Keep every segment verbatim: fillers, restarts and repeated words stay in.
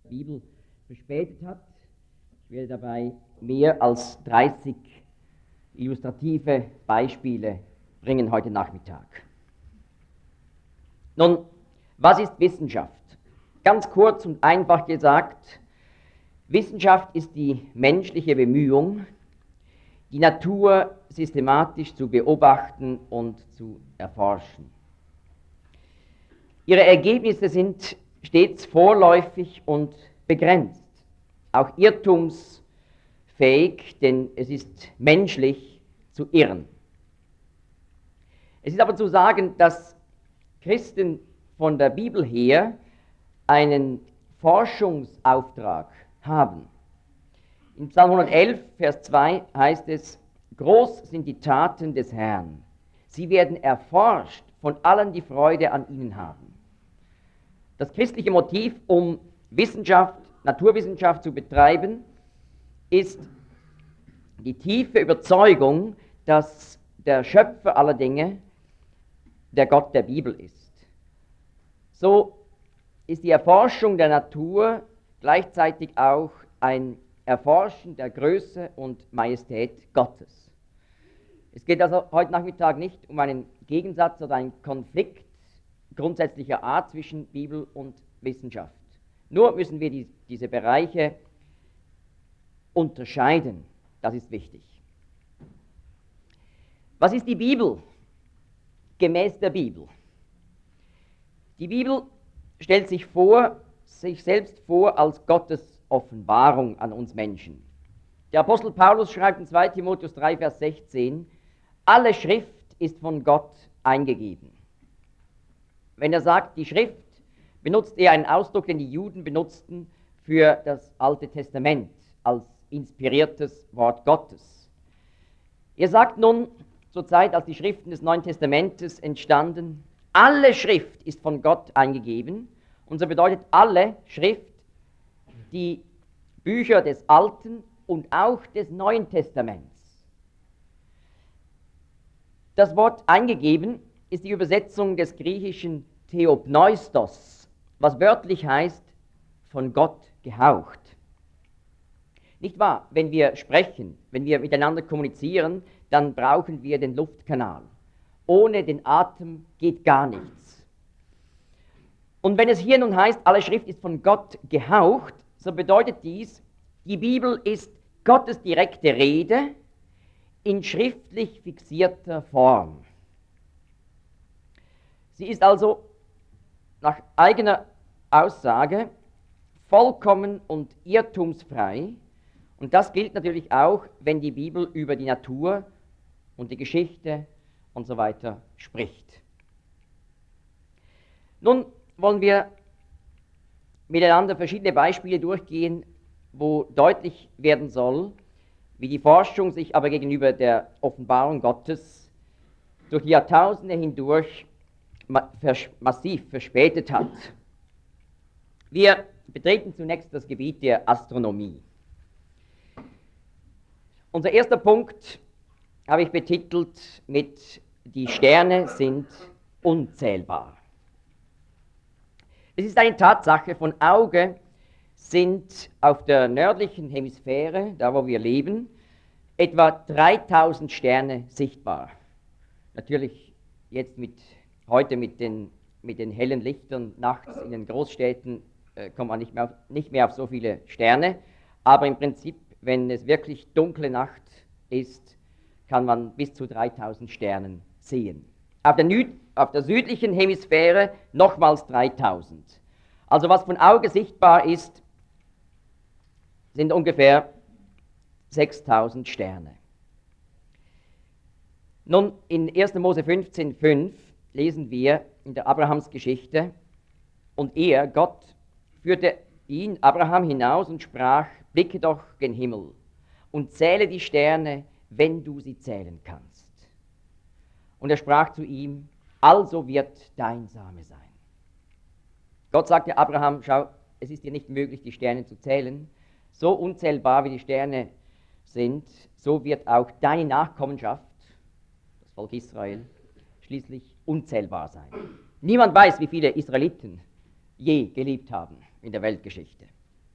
Bibel verspätet hat. Ich werde dabei mehr als dreißig illustrative Beispiele bringen heute Nachmittag. Nun, was ist Wissenschaft? Ganz kurz und einfach gesagt, Wissenschaft ist die menschliche Bemühung, die Natur systematisch zu beobachten und zu erforschen. Ihre Ergebnisse sind stets vorläufig und begrenzt, auch irrtumsfähig, denn es ist menschlich zu irren. Es ist aber zu sagen, dass Christen von der Bibel her einen Forschungsauftrag haben. In Psalm hundertelf, Vers zwei heißt es: Groß sind die Taten des Herrn. Sie werden erforscht von allen, die Freude an ihnen haben. Das christliche Motiv, um Wissenschaft, Naturwissenschaft zu betreiben, ist die tiefe Überzeugung, dass der Schöpfer aller Dinge der Gott der Bibel ist. So ist die Erforschung der Natur gleichzeitig auch ein Erforschen der Größe und Majestät Gottes. Es geht also heute Nachmittag nicht um einen Gegensatz oder einen Konflikt grundsätzlicher Art zwischen Bibel und Wissenschaft. Nur müssen wir die, diese Bereiche unterscheiden. Das ist wichtig. Was ist die Bibel gemäß der Bibel? Die Bibel stellt sich vor, sich selbst vor als Gottes Offenbarung an uns Menschen. Der Apostel Paulus schreibt in zweiter Timotheus drei, Vers sechzehn, alle Schrift ist von Gott eingegeben. Wenn er sagt, die Schrift, benutzt er einen Ausdruck, den die Juden benutzten für das Alte Testament als inspiriertes Wort Gottes. Er sagt nun, zur Zeit, als die Schriften des Neuen Testamentes entstanden, alle Schrift ist von Gott eingegeben, und so bedeutet alle Schrift die Bücher des Alten und auch des Neuen Testaments. Das Wort eingegeben ist die Übersetzung des griechischen Theopneustos, was wörtlich heißt, von Gott gehaucht. Nicht wahr? Wenn wir sprechen, wenn wir miteinander kommunizieren, dann brauchen wir den Luftkanal. Ohne den Atem geht gar nichts. Und wenn es hier nun heißt, alle Schrift ist von Gott gehaucht, so bedeutet dies, die Bibel ist Gottes direkte Rede in schriftlich fixierter Form. Sie ist also nach eigener Aussage vollkommen und irrtumsfrei, und das gilt natürlich auch, wenn die Bibel über die Natur und die Geschichte und so weiter spricht. Nun wollen wir miteinander verschiedene Beispiele durchgehen, wo deutlich werden soll, wie die Forschung sich aber gegenüber der Offenbarung Gottes durch die Jahrtausende hindurch massiv verspätet hat. Wir betreten zunächst das Gebiet der Astronomie. Unser erster Punkt habe ich betitelt mit Die Sterne sind unzählbar. Es ist eine Tatsache, von Auge sind auf der nördlichen Hemisphäre, da wo wir leben, etwa dreitausend Sterne sichtbar. Natürlich jetzt mit, heute mit den, mit den hellen Lichtern nachts in den Großstädten äh, kommt man nicht mehr, auf, nicht mehr auf so viele Sterne, aber im Prinzip, wenn es wirklich dunkle Nacht ist, kann man bis zu dreitausend Sternen sehen. Auf der, Nü- auf der südlichen Hemisphäre nochmals dreitausend. Also was von Auge sichtbar ist, sind ungefähr sechstausend Sterne. Nun, in erster Mose fünfzehn, fünf lesen wir in der Abrahamsgeschichte, und er, Gott, führte ihn, Abraham, hinaus und sprach, blicke doch gen Himmel und zähle die Sterne, wenn du sie zählen kannst. Und er sprach zu ihm, also wird dein Same sein. Gott sagte Abraham, schau, es ist dir nicht möglich, die Sterne zu zählen. So unzählbar wie die Sterne sind, so wird auch deine Nachkommenschaft, das Volk Israel, schließlich unzählbar sein. Niemand weiß, wie viele Israeliten je gelebt haben in der Weltgeschichte.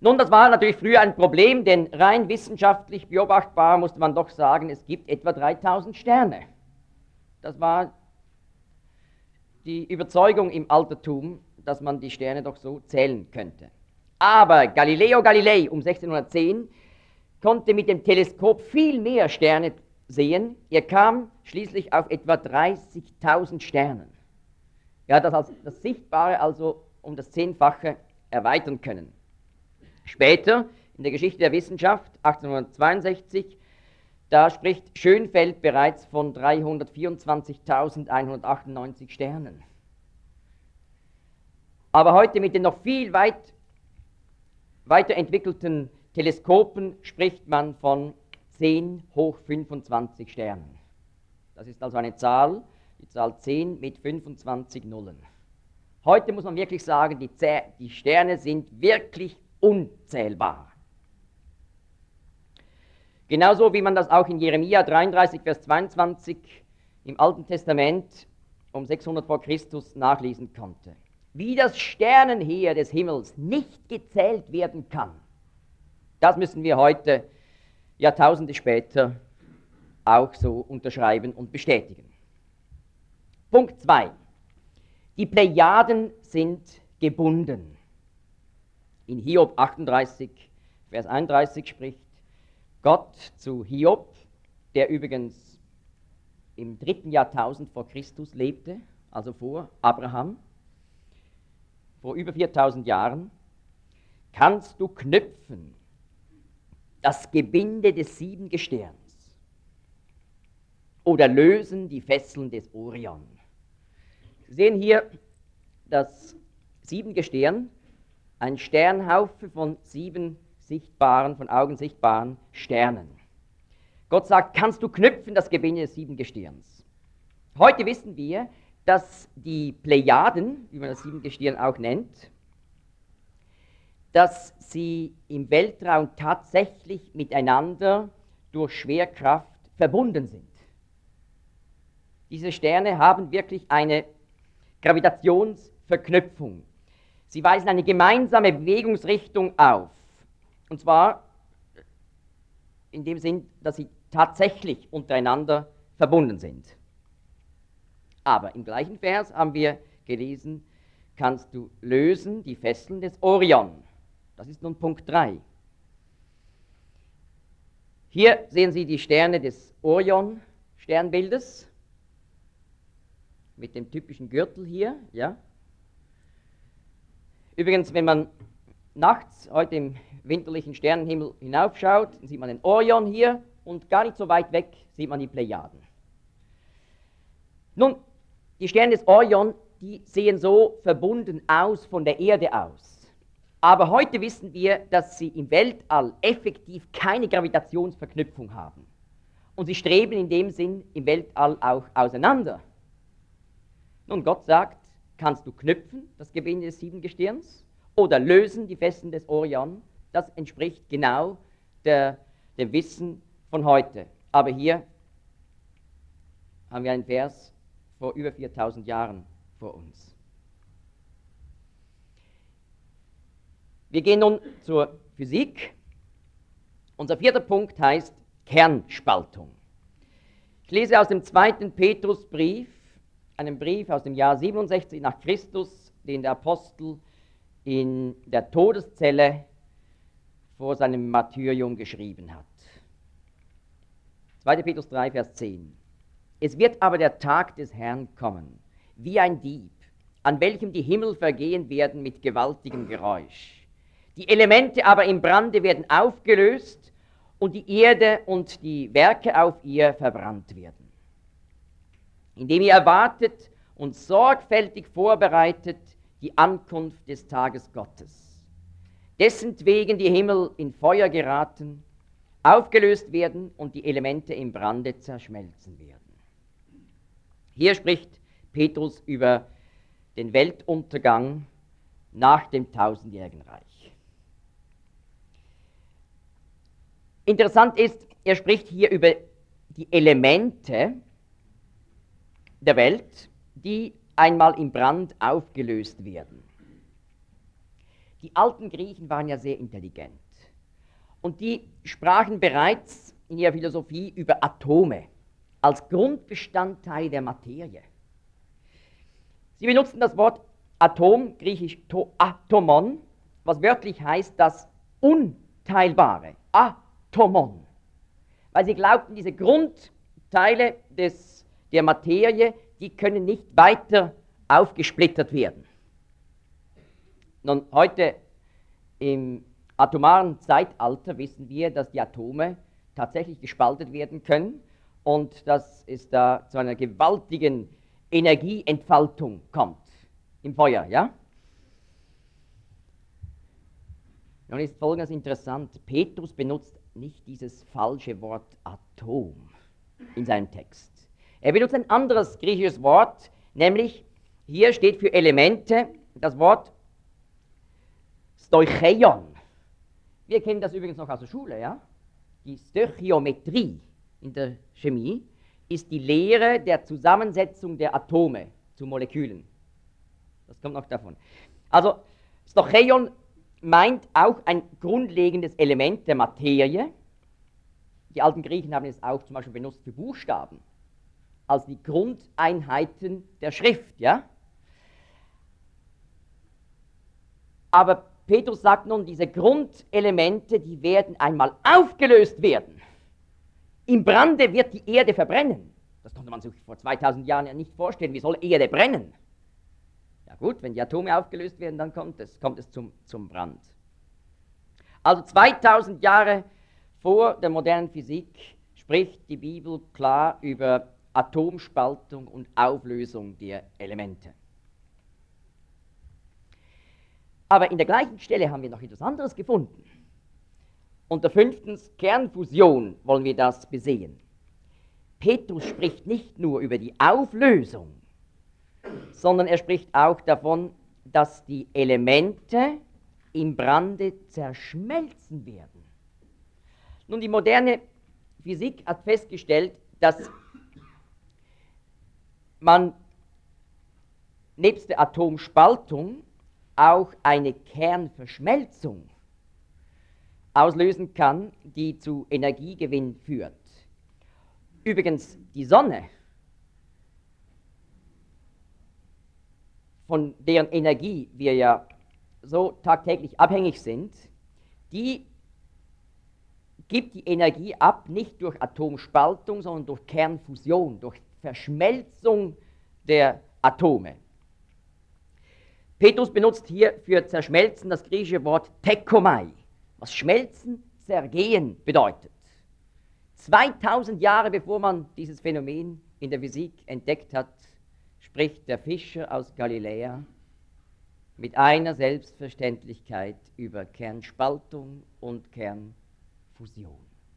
Nun, das war natürlich früher ein Problem, denn rein wissenschaftlich beobachtbar musste man doch sagen, es gibt etwa dreitausend Sterne. Das war die Überzeugung im Altertum, dass man die Sterne doch so zählen könnte. Aber Galileo Galilei um sechzehnhundertzehn konnte mit dem Teleskop viel mehr Sterne sehen. Er kam schließlich auf etwa dreißigtausend Sternen. Er hat das, als, das Sichtbare also um das Zehnfache erweitern können. Später, in der Geschichte der Wissenschaft, achtzehnhundertzweiundsechzig, da spricht Schönfeld bereits von dreihundertvierundzwanzigtausendeinhundertachtundneunzig Sternen. Aber heute mit den noch viel weit weiterentwickelten Teleskopen spricht man von zehn hoch fünfundzwanzig Sternen. Das ist also eine Zahl, die Zahl zehn mit fünfundzwanzig Nullen. Heute muss man wirklich sagen, die, die Sterne sind wirklich unzählbar. Genauso wie man das auch in Jeremia dreiunddreißig, Vers zweiundzwanzig im Alten Testament um sechshundert vor Christus nachlesen konnte. Wie das Sternenheer des Himmels nicht gezählt werden kann, das müssen wir heute, Jahrtausende später, auch so unterschreiben und bestätigen. Punkt zwei. Die Plejaden sind gebunden. In Hiob achtunddreißig, Vers einunddreißig spricht Gott zu Hiob, der übrigens im dritten Jahrtausend vor Christus lebte, also vor Abraham, vor über viertausend Jahren: Kannst du knüpfen das Gebinde des Siebengestirns oder lösen die Fesseln des Orion? Sie sehen hier das Siebengestirn, ein Sternhaufe von sieben sichtbaren, von Augen sichtbaren Sternen. Gott sagt, kannst du knüpfen das Gebinde des Siebengestirns? Heute wissen wir, dass die Plejaden, wie man das Siebengestirn auch nennt, dass sie im Weltraum tatsächlich miteinander durch Schwerkraft verbunden sind. Diese Sterne haben wirklich eine Gravitationsverknüpfung. Sie weisen eine gemeinsame Bewegungsrichtung auf. Und zwar in dem Sinn, dass sie tatsächlich untereinander verbunden sind. Aber im gleichen Vers haben wir gelesen, kannst du lösen die Fesseln des Orion. Das ist nun Punkt drei. Hier sehen Sie die Sterne des Orion-Sternbildes mit dem typischen Gürtel hier. Ja. Übrigens, wenn man nachts heute im winterlichen Sternenhimmel hinaufschaut, dann sieht man den Orion hier und gar nicht so weit weg sieht man die Plejaden. Nun, die Sterne des Orion, die sehen so verbunden aus von der Erde aus. Aber heute wissen wir, dass sie im Weltall effektiv keine Gravitationsverknüpfung haben. Und sie streben in dem Sinn im Weltall auch auseinander. Nun, Gott sagt, kannst du knüpfen, das Gebinde des Siebengestirns, oder lösen die Fesseln des Orion? Das entspricht genau der, dem Wissen von heute. Aber hier haben wir einen Vers vor über viertausend Jahren vor uns. Wir gehen nun zur Physik. Unser vierter Punkt heißt Kernspaltung. Ich lese aus dem zweiten Petrusbrief, einem Brief aus dem Jahr siebenundsechzig nach Christus, den der Apostel in der Todeszelle vor seinem Martyrium geschrieben hat. zweiter Petrus drei, Vers zehn. Es wird aber der Tag des Herrn kommen, wie ein Dieb, an welchem die Himmel vergehen werden mit gewaltigem Geräusch. Die Elemente aber im Brande werden aufgelöst und die Erde und die Werke auf ihr verbrannt werden. Indem ihr erwartet und sorgfältig vorbereitet die Ankunft des Tages Gottes, dessentwegen die Himmel in Feuer geraten, aufgelöst werden und die Elemente im Brande zerschmelzen werden. Hier spricht Petrus über den Weltuntergang nach dem tausendjährigen Reich. Interessant ist, er spricht hier über die Elemente der Welt, die einmal im Brand aufgelöst werden. Die alten Griechen waren ja sehr intelligent. Und die sprachen bereits in ihrer Philosophie über Atome als Grundbestandteil der Materie. Sie benutzten das Wort Atom, griechisch to, atomon, was wörtlich heißt das Unteilbare, atomon. Weil sie glaubten, diese Grundteile des, der Materie, die können nicht weiter aufgesplittert werden. Nun, heute im atomaren Zeitalter wissen wir, dass die Atome tatsächlich gespaltet werden können und dass es da zu einer gewaltigen Energieentfaltung kommt im Feuer, ja? Nun ist Folgendes interessant: Petrus benutzt nicht dieses falsche Wort Atom in seinem Text. Er benutzt ein anderes griechisches Wort, nämlich hier steht für Elemente das Wort Stoicheion. Wir kennen das übrigens noch aus der Schule, ja? Die Stöchiometrie in der Chemie ist die Lehre der Zusammensetzung der Atome zu Molekülen. Das kommt noch davon. Also Stoicheion meint auch ein grundlegendes Element der Materie. Die alten Griechen haben es auch zum Beispiel benutzt für Buchstaben, als die Grundeinheiten der Schrift, ja? Aber Petrus sagt nun, diese Grundelemente, die werden einmal aufgelöst werden. Im Brande wird die Erde verbrennen. Das konnte man sich vor zweitausend Jahren ja nicht vorstellen. Wie soll Erde brennen? Ja gut, wenn die Atome aufgelöst werden, dann kommt es, kommt es zum, zum Brand. Also zweitausend Jahre vor der modernen Physik spricht die Bibel klar über Atomspaltung und Auflösung der Elemente. Aber in der gleichen Stelle haben wir noch etwas anderes gefunden. Unter fünftens Kernfusion wollen wir das besehen. Petrus spricht nicht nur über die Auflösung, sondern er spricht auch davon, dass die Elemente im Brande zerschmelzen werden. Nun, die moderne Physik hat festgestellt, dass man nebst der Atomspaltung auch eine Kernverschmelzung auslösen kann, die zu Energiegewinn führt. Übrigens, die Sonne, von deren Energie wir ja so tagtäglich abhängig sind, die gibt die Energie ab, nicht durch Atomspaltung, sondern durch Kernfusion, durch Verschmelzung der Atome. Petrus benutzt hier für zerschmelzen das griechische Wort tekomai, was schmelzen, zergehen bedeutet. zweitausend Jahre bevor man dieses Phänomen in der Physik entdeckt hat, spricht der Fischer aus Galiläa mit einer Selbstverständlichkeit über Kernspaltung und Kernfusion.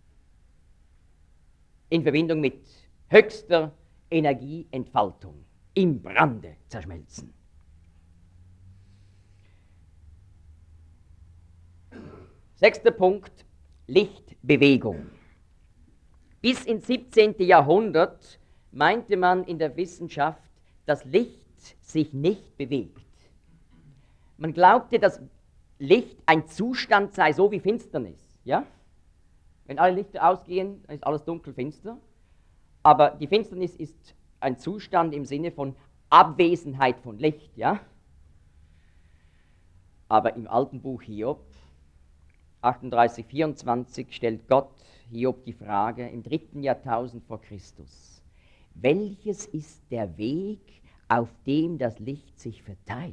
In Verbindung mit höchster Energieentfaltung, im Brande zerschmelzen. Sechster Punkt, Lichtbewegung. Bis ins siebzehnten Jahrhundert meinte man in der Wissenschaft, dass Licht sich nicht bewegt. Man glaubte, dass Licht ein Zustand sei, so wie Finsternis. Ja? Wenn alle Lichter ausgehen, dann ist alles dunkel, finster. Aber die Finsternis ist ein Zustand im Sinne von Abwesenheit von Licht. Ja? Aber im alten Buch Hiob, achtunddreißig, vierundzwanzig, stellt Gott Hiob die Frage im dritten Jahrtausend vor Christus: Welches ist der Weg, auf dem das Licht sich verteilt?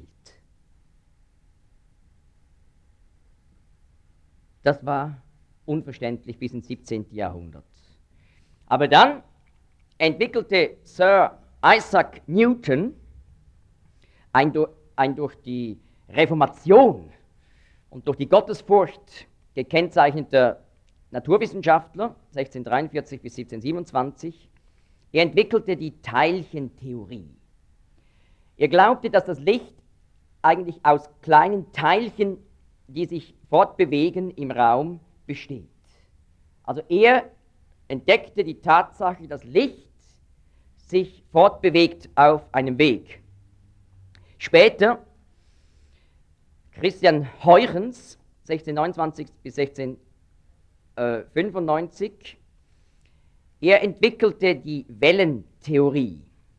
Das war unverständlich bis ins siebzehnten Jahrhundert. Aber dann entwickelte Sir Isaac Newton, ein, ein durch die Reformation und durch die Gottesfurcht gekennzeichneter Naturwissenschaftler, sechzehnhundertdreiundvierzig bis siebzehnhundertsiebenundzwanzig, er entwickelte die Teilchentheorie. Er glaubte, dass das Licht eigentlich aus kleinen Teilchen, die sich fortbewegen im Raum, besteht. Also er entdeckte die Tatsache, dass Licht sich fortbewegt auf einem Weg. Später Christian Huygens, sechzehnhundertneunundzwanzig bis sechzehnhundertfünfundneunzig, er entwickelte die Wellentheorie.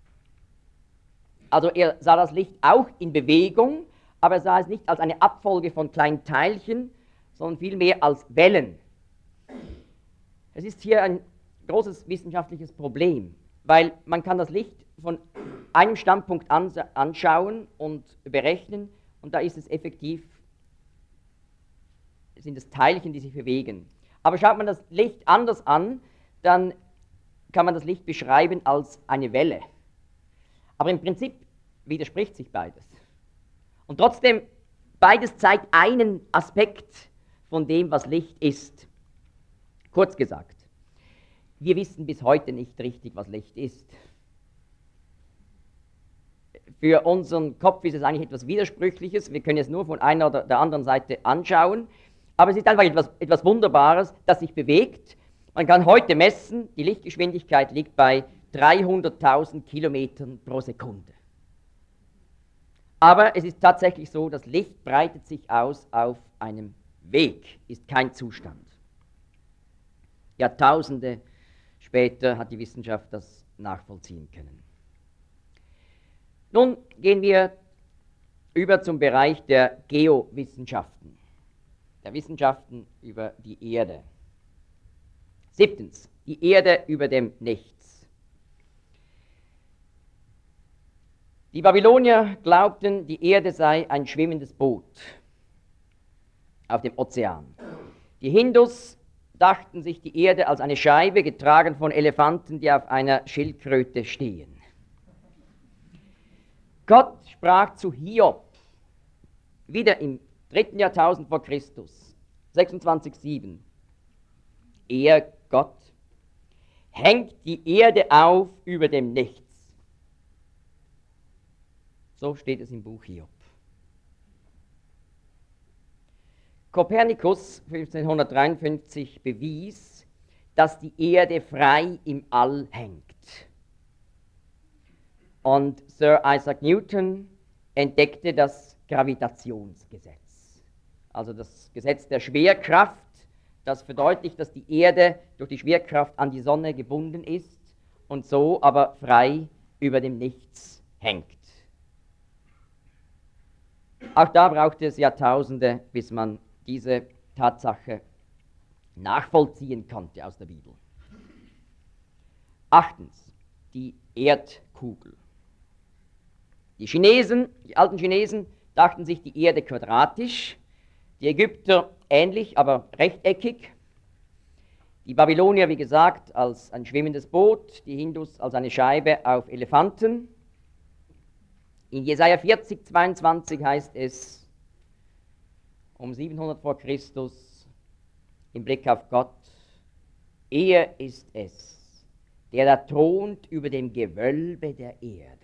Also er sah das Licht auch in Bewegung, aber er sah es nicht als eine Abfolge von kleinen Teilchen, sondern vielmehr als Wellen. Es ist hier ein großes wissenschaftliches Problem, weil man kann das Licht von einem Standpunkt anschauen und berechnen, und da ist es effektiv, sind es Teilchen, die sich bewegen. Aber schaut man das Licht anders an, dann kann man das Licht beschreiben als eine Welle. Aber im Prinzip widerspricht sich beides. Und trotzdem, beides zeigt einen Aspekt von dem, was Licht ist. Kurz gesagt, wir wissen bis heute nicht richtig, was Licht ist. Für unseren Kopf ist es eigentlich etwas Widersprüchliches. Wir können es nur von einer oder der anderen Seite anschauen. Aber es ist einfach etwas, etwas Wunderbares, das sich bewegt. Man kann heute messen, die Lichtgeschwindigkeit liegt bei dreihunderttausend Kilometern pro Sekunde. Aber es ist tatsächlich so, das Licht breitet sich aus auf einem Weg, ist kein Zustand. Jahrtausende später hat die Wissenschaft das nachvollziehen können. Nun gehen wir über zum Bereich der Geowissenschaften, der Wissenschaften über die Erde. Siebtens, die Erde über dem Nichts. Die Babylonier glaubten, die Erde sei ein schwimmendes Boot auf dem Ozean. Die Hindus dachten sich die Erde als eine Scheibe, getragen von Elefanten, die auf einer Schildkröte stehen. Gott sprach zu Hiob, wieder im dritten Jahrtausend vor Christus, sechsundzwanzig sieben. Er, Gott, hängt die Erde auf über dem Nichts. So steht es im Buch Hiob. Kopernikus fünfzehnhundertdreiundfünfzig bewies, dass die Erde frei im All hängt. Und Sir Isaac Newton entdeckte das Gravitationsgesetz, also das Gesetz der Schwerkraft, das verdeutlicht, dass die Erde durch die Schwerkraft an die Sonne gebunden ist und so aber frei über dem Nichts hängt. Auch da brauchte es Jahrtausende, bis man diese Tatsache nachvollziehen konnte aus der Bibel. Achtens, die Erdkugel. Die Chinesen, die alten Chinesen, dachten sich die Erde quadratisch, die Ägypter ähnlich, aber rechteckig, die Babylonier, wie gesagt, als ein schwimmendes Boot, die Hindus als eine Scheibe auf Elefanten. In Jesaja vierzig, zweiundzwanzig heißt es, um siebenhundert vor Christus, im Blick auf Gott, er ist es, der da thront über dem Gewölbe der Erde.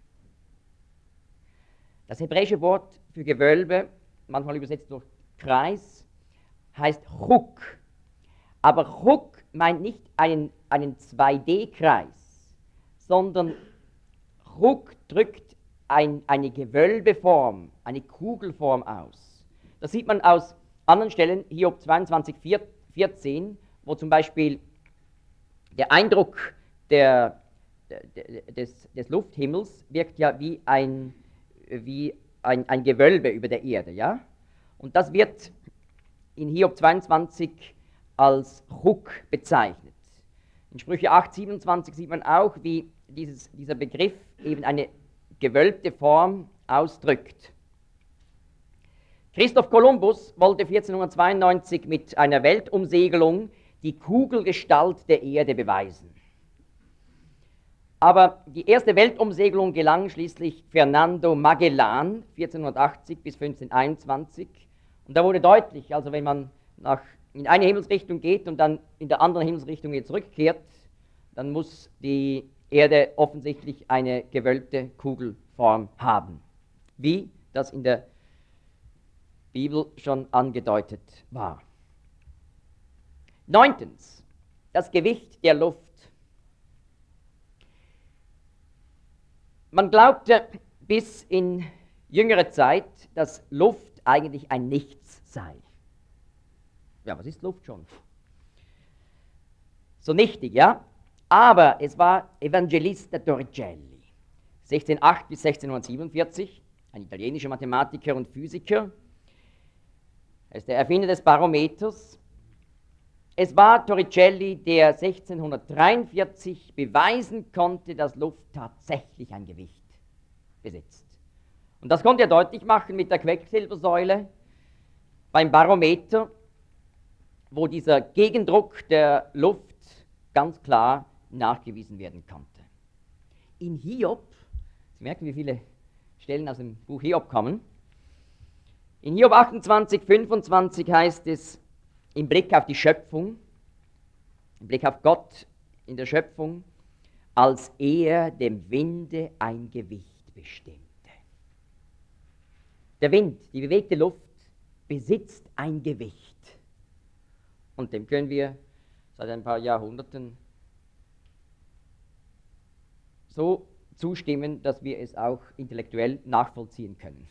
Das hebräische Wort für Gewölbe, manchmal übersetzt durch Kreis, heißt Chuk. Aber Chuk meint nicht einen, einen zwei D-Kreis, sondern Chuk drückt ein, eine Gewölbeform, eine Kugelform aus. Das sieht man aus anderen Stellen, Hiob zweiundzwanzig, vierzehn, wo zum Beispiel der Eindruck der, der, des, des Lufthimmels wirkt ja wie ein wie ein, ein Gewölbe über der Erde, ja? Und das wird in Hiob zweiundzwanzig als Chuk bezeichnet. In Sprüche acht, siebenundzwanzig sieht man auch, wie dieses, dieser Begriff eben eine gewölbte Form ausdrückt. Christoph Kolumbus wollte vierzehnhundertzweiundneunzig mit einer Weltumsegelung die Kugelgestalt der Erde beweisen. Aber die erste Weltumsegelung gelang schließlich Fernando Magellan, vierzehnhundertachtzig bis fünfzehnhunderteinundzwanzig. Und da wurde deutlich, also wenn man nach, in eine Himmelsrichtung geht und dann in der anderen Himmelsrichtung wieder zurückkehrt, dann muss die Erde offensichtlich eine gewölbte Kugelform haben, wie das in der Bibel schon angedeutet war. Neuntens, das Gewicht der Luft. Man glaubte bis in jüngere Zeit, dass Luft Luft eigentlich ein Nichts sei. Ja, was ist Luft schon? So nichtig, ja? Aber es war Evangelista Torricelli, sechzehnhundertacht bis sechzehnhundertsiebenundvierzig, ein italienischer Mathematiker und Physiker. Er ist der Erfinder des Barometers. Es war Torricelli, der sechzehnhundertdreiundvierzig beweisen konnte, dass Luft tatsächlich ein Gewicht besitzt. Und das konnte er deutlich machen mit der Quecksilbersäule beim Barometer, wo dieser Gegendruck der Luft ganz klar nachgewiesen werden konnte. In Hiob, Sie merken, wie viele Stellen aus dem Buch Hiob kommen, in Hiob achtundzwanzig, fünfundzwanzig heißt es, im Blick auf die Schöpfung, im Blick auf Gott in der Schöpfung, als er dem Winde ein Gewicht bestimmte. Der Wind, die bewegte Luft, besitzt ein Gewicht. Und dem können wir seit ein paar Jahrhunderten so zustimmen, dass wir es auch intellektuell nachvollziehen können.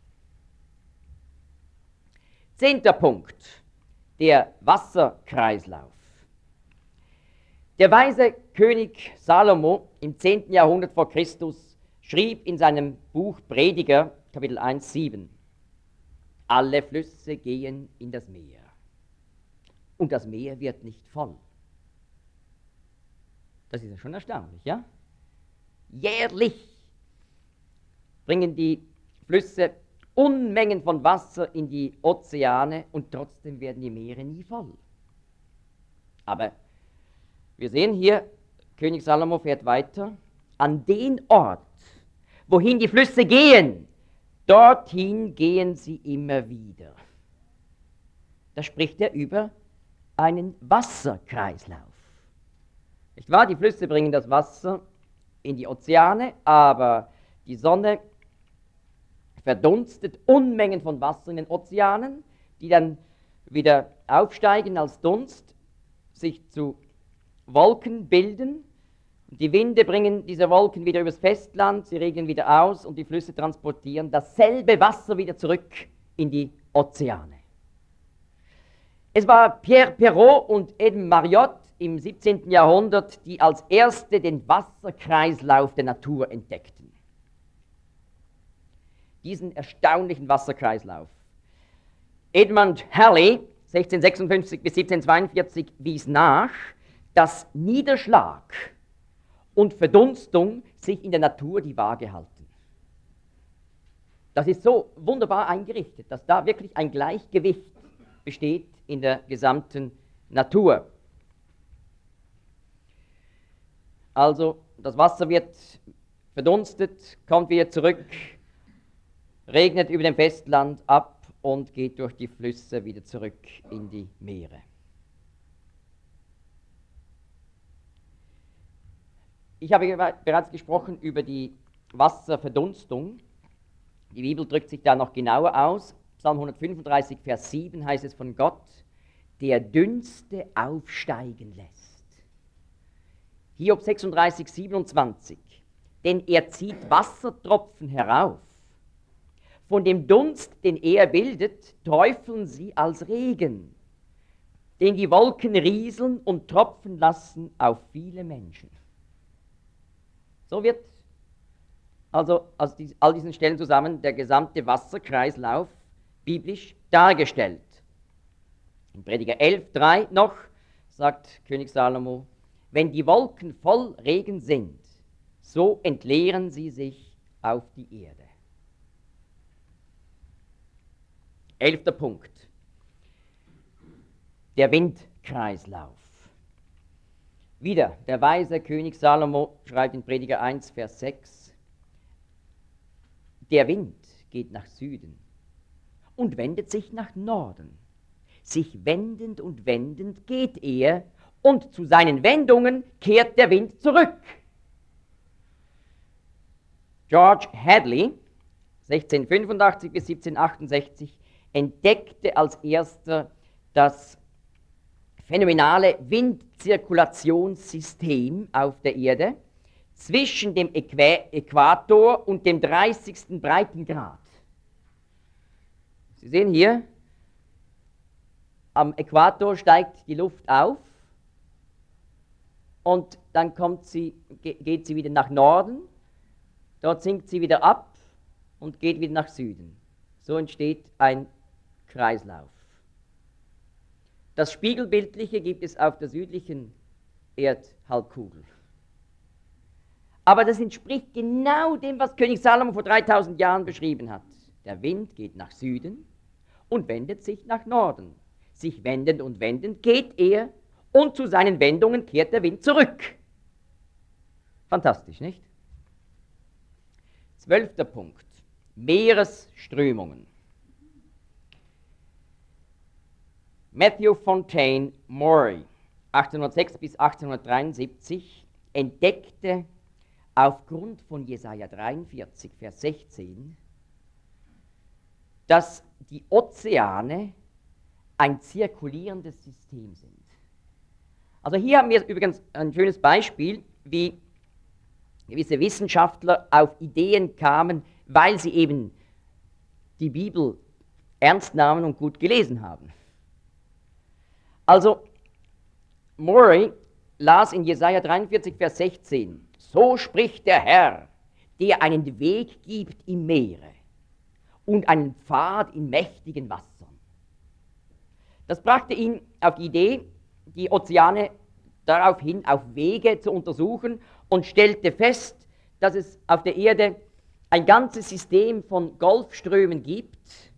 Zehnter Punkt, der Wasserkreislauf. Der weise König Salomo im zehnten Jahrhundert vor Christus schrieb in seinem Buch Prediger, Kapitel eins, sieben, alle Flüsse gehen in das Meer und das Meer wird nicht voll. Das ist ja schon erstaunlich, ja? Jährlich bringen die Flüsse Unmengen von Wasser in die Ozeane und trotzdem werden die Meere nie voll. Aber wir sehen hier, König Salomo fährt weiter, an den Ort, wohin die Flüsse gehen, dorthin gehen sie immer wieder. Da spricht er über einen Wasserkreislauf. Nicht wahr? Die Flüsse bringen das Wasser in die Ozeane, aber die Sonne verdunstet Unmengen von Wasser in den Ozeanen, die dann wieder aufsteigen als Dunst, sich zu Wolken bilden. Und die Winde bringen diese Wolken wieder übers Festland, sie regnen wieder aus und die Flüsse transportieren dasselbe Wasser wieder zurück in die Ozeane. Es war Pierre Perrault und Edmond Mariotte im siebzehnten Jahrhundert, die als erste den Wasserkreislauf der Natur entdeckten. Diesen erstaunlichen Wasserkreislauf. Edmund Halley, sechzehnhundertsechsundfünfzig bis siebzehnhundertzweiundvierzig, wies nach, dass Niederschlag und Verdunstung sich in der Natur die Waage halten. Das ist so wunderbar eingerichtet, dass da wirklich ein Gleichgewicht besteht in der gesamten Natur. Also das Wasser wird verdunstet, kommt wieder zurück, regnet über dem Festland ab und geht durch die Flüsse wieder zurück in die Meere. Ich habe bereits gesprochen über die Wasserverdunstung. Die Bibel drückt sich da noch genauer aus. Psalm hundertfünfunddreißig, Vers sieben heißt es von Gott, der Dünste aufsteigen lässt. Hiob sechsunddreißig, siebenundzwanzig, denn er zieht Wassertropfen herauf. Von dem Dunst, den er bildet, träufeln sie als Regen, den die Wolken rieseln und tropfen lassen auf viele Menschen. So wird also aus all diesen Stellen zusammen der gesamte Wasserkreislauf biblisch dargestellt. In Prediger elf, drei noch sagt König Salomo, wenn die Wolken voll Regen sind, so entleeren sie sich auf die Erde. Elfter Punkt. Der Windkreislauf. Wieder, der weise König Salomo schreibt in Prediger eins, Vers sechs, der Wind geht nach Süden und wendet sich nach Norden. Sich wendend und wendend geht er und zu seinen Wendungen kehrt der Wind zurück. George Hadley, sechzehnhundertfünfundachtzig bis siebzehnhundertachtundsechzig, entdeckte als erster das phänomenale Windzirkulationssystem auf der Erde zwischen dem Äqu- Äquator und dem dreißigsten Breitengrad. Sie sehen hier, am Äquator steigt die Luft auf und dann kommt sie, geht sie wieder nach Norden, dort sinkt sie wieder ab und geht wieder nach Süden. So entsteht ein Kreislauf. Das Spiegelbildliche gibt es auf der südlichen Erdhalbkugel. Aber das entspricht genau dem, was König Salomo vor dreitausend Jahren beschrieben hat. Der Wind geht nach Süden und wendet sich nach Norden. Sich wendend und wendend geht er und zu seinen Wendungen kehrt der Wind zurück. Fantastisch, nicht? Zwölfter Punkt. Meeresströmungen. Matthew Fontaine Maury, achtzehnhundertsechs bis achtzehnhundertdreiundsiebzig, entdeckte aufgrund von Jesaja dreiundvierzig, Vers sechzehn, dass die Ozeane ein zirkulierendes System sind. Also hier haben wir übrigens ein schönes Beispiel, wie gewisse Wissenschaftler auf Ideen kamen, weil sie eben die Bibel ernst nahmen und gut gelesen haben. Also, Maury las in Jesaja dreiundvierzig, Vers sechzehn, so spricht der Herr, der einen Weg gibt im Meere und einen Pfad in mächtigen Wassern. Das brachte ihn auf die Idee, die Ozeane daraufhin auf Wege zu untersuchen und stellte fest, dass es auf der Erde ein ganzes System von Golfströmen gibt,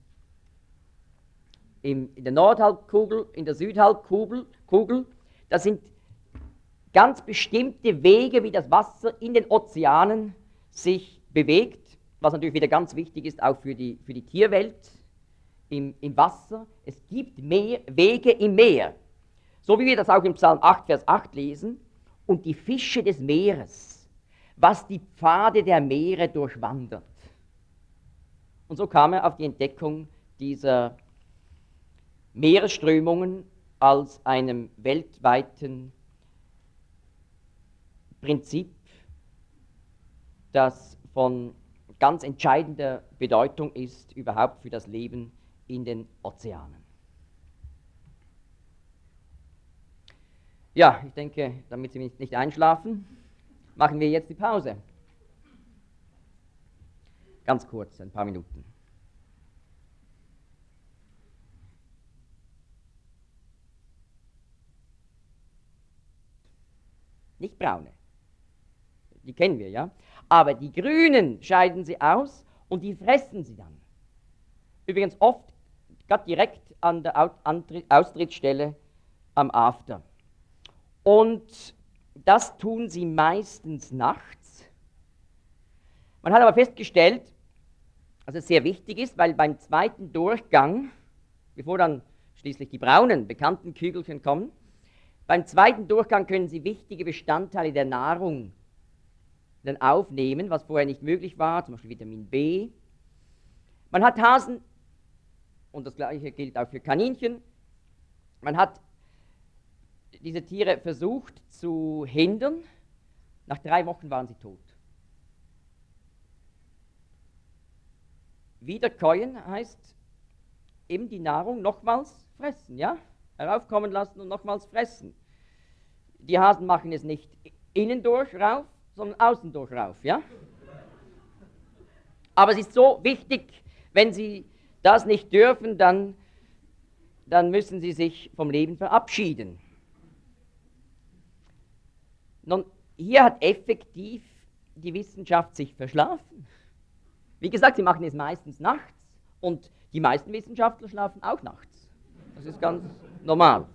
in der Nordhalbkugel, in der Südhalbkugel, Kugel. Das sind ganz bestimmte Wege, wie das Wasser in den Ozeanen sich bewegt, was natürlich wieder ganz wichtig ist, auch für die, für die Tierwelt im, im Wasser. Es gibt Meer, Wege im Meer, so wie wir das auch im Psalm acht, Vers acht lesen, und die Fische des Meeres, was die Pfade der Meere durchwandert. Und so kam er auf die Entdeckung dieser Meeresströmungen als einem weltweiten Prinzip, das von ganz entscheidender Bedeutung ist überhaupt für das Leben in den Ozeanen. Ja, ich denke, damit Sie nicht einschlafen, machen wir jetzt die Pause. Ganz kurz, ein paar Minuten. Nicht braune. Die kennen wir, ja. Aber die grünen scheiden sie aus und die fressen sie dann. Übrigens oft gerade direkt an der Austrittsstelle am After. Und das tun sie meistens nachts. Man hat aber festgestellt, dass es sehr wichtig ist, weil beim zweiten Durchgang, bevor dann schließlich die braunen, bekannten Kügelchen kommen, beim zweiten Durchgang können sie wichtige Bestandteile der Nahrung dann aufnehmen, was vorher nicht möglich war, zum Beispiel Vitamin B. Man hat Hasen, und das gleiche gilt auch für Kaninchen, man hat diese Tiere versucht zu hindern. Nach drei Wochen waren sie tot. Wiederkäuen heißt eben die Nahrung nochmals fressen, ja? Heraufkommen lassen und nochmals fressen. Die Hasen machen es nicht innen durch rauf, sondern außen durch rauf, ja? Aber es ist so wichtig, wenn sie das nicht dürfen, dann, dann müssen sie sich vom Leben verabschieden. Nun, hier hat effektiv die Wissenschaft sich verschlafen. Wie gesagt, sie machen es meistens nachts und die meisten Wissenschaftler schlafen auch nachts. Das ist ganz normal.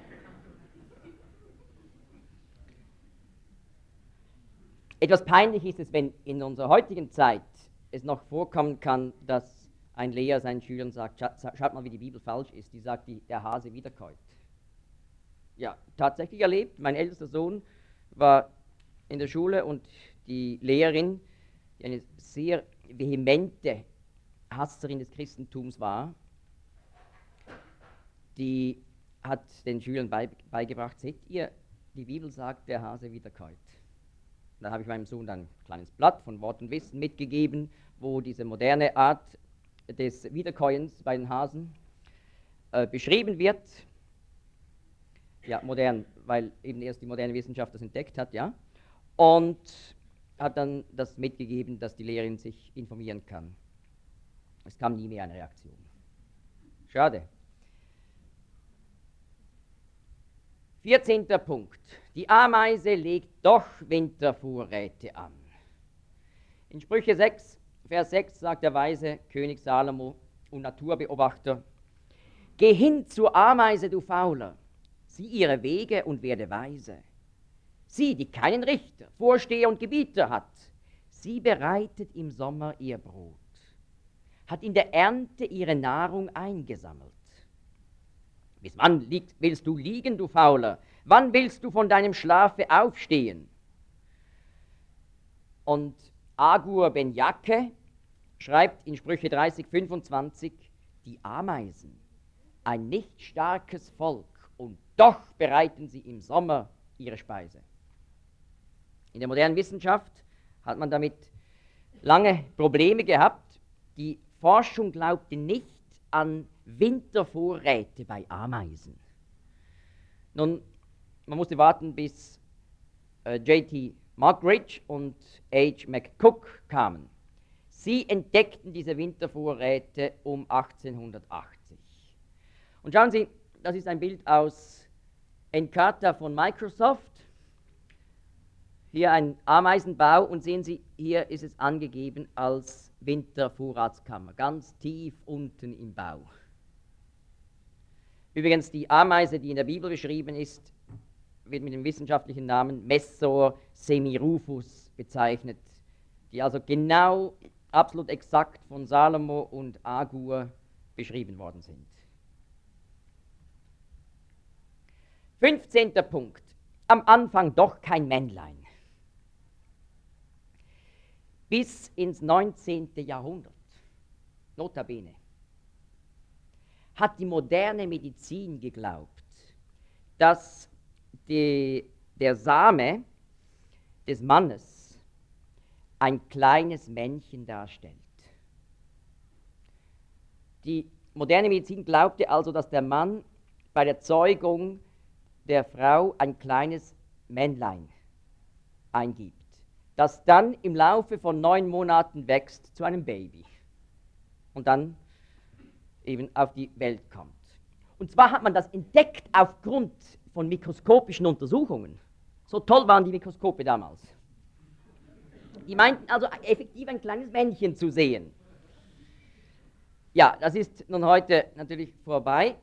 Etwas peinlich ist es, wenn in unserer heutigen Zeit es noch vorkommen kann, dass ein Lehrer seinen Schülern sagt, schaut mal, wie die Bibel falsch ist. Die sagt, die, der Hase wiederkäut. Ja, tatsächlich erlebt. Mein ältester Sohn war in der Schule und die Lehrerin, die eine sehr vehemente Hasserin des Christentums war, die hat den Schülern beigebracht, seht ihr, die Bibel sagt, der Hase wiederkäut. Dann habe ich meinem Sohn dann ein kleines Blatt von Wort und Wissen mitgegeben, wo diese moderne Art des Wiederkäuens bei den Hasen äh, beschrieben wird. Ja, modern, weil eben erst die moderne Wissenschaft das entdeckt hat, ja. Und hat dann das mitgegeben, dass die Lehrerin sich informieren kann. Es kam nie mehr eine Reaktion. Schade. vierzehnter Punkt. Die Ameise legt doch Wintervorräte an. In Sprüche sechs, Vers sechs sagt der weise König Salomo und Naturbeobachter: Geh hin zur Ameise, du Fauler, sieh ihre Wege und werde weise. Sie, die keinen Richter, Vorsteher und Gebieter hat, sie bereitet im Sommer ihr Brot, hat in der Ernte ihre Nahrung eingesammelt. Bis wann liegt, willst du liegen, du Fauler? Wann willst du von deinem Schlafe aufstehen? Und Agur ben Jakke schreibt in Sprüche dreißig, fünfundzwanzig, die Ameisen, ein nicht starkes Volk, und doch bereiten sie im Sommer ihre Speise. In der modernen Wissenschaft hat man damit lange Probleme gehabt. Die Forschung glaubte nicht an Wintervorräte bei Ameisen. Nun, man musste warten, bis äh, J T Moggridge und H. McCook kamen. Sie entdeckten diese Wintervorräte um achtzehnhundertachtzig. Und schauen Sie, das ist ein Bild aus Encarta von Microsoft. Hier ein Ameisenbau, und sehen Sie, hier ist es angegeben als Wintervorratskammer, ganz tief unten im Bau. Übrigens, die Ameise, die in der Bibel beschrieben ist, wird mit dem wissenschaftlichen Namen Messor semirufus bezeichnet, die also genau, absolut exakt von Salomo und Agur beschrieben worden sind. fünfzehnter Punkt. Am Anfang doch kein Männlein. Bis ins neunzehnte Jahrhundert, notabene, hat die moderne Medizin geglaubt, dass die, der Same des Mannes ein kleines Männchen darstellt. Die moderne Medizin glaubte also, dass der Mann bei der Zeugung der Frau ein kleines Männlein eingibt, das dann im Laufe von neun Monaten wächst zu einem Baby und dann eben auf die Welt kommt. Und zwar hat man das entdeckt aufgrund von mikroskopischen Untersuchungen. So toll waren die Mikroskope damals. Die meinten also effektiv ein kleines Männchen zu sehen. Ja, das ist nun heute natürlich vorbei.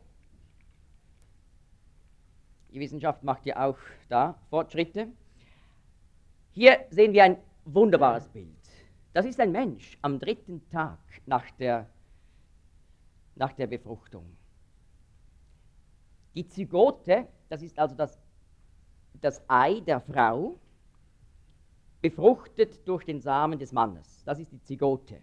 Die Wissenschaft macht ja auch da Fortschritte. Hier sehen wir ein wunderbares Bild. Das ist ein Mensch am dritten Tag nach der, nach der Befruchtung. Die Zygote, das ist also das, das Ei der Frau, befruchtet durch den Samen des Mannes. Das ist die Zygote.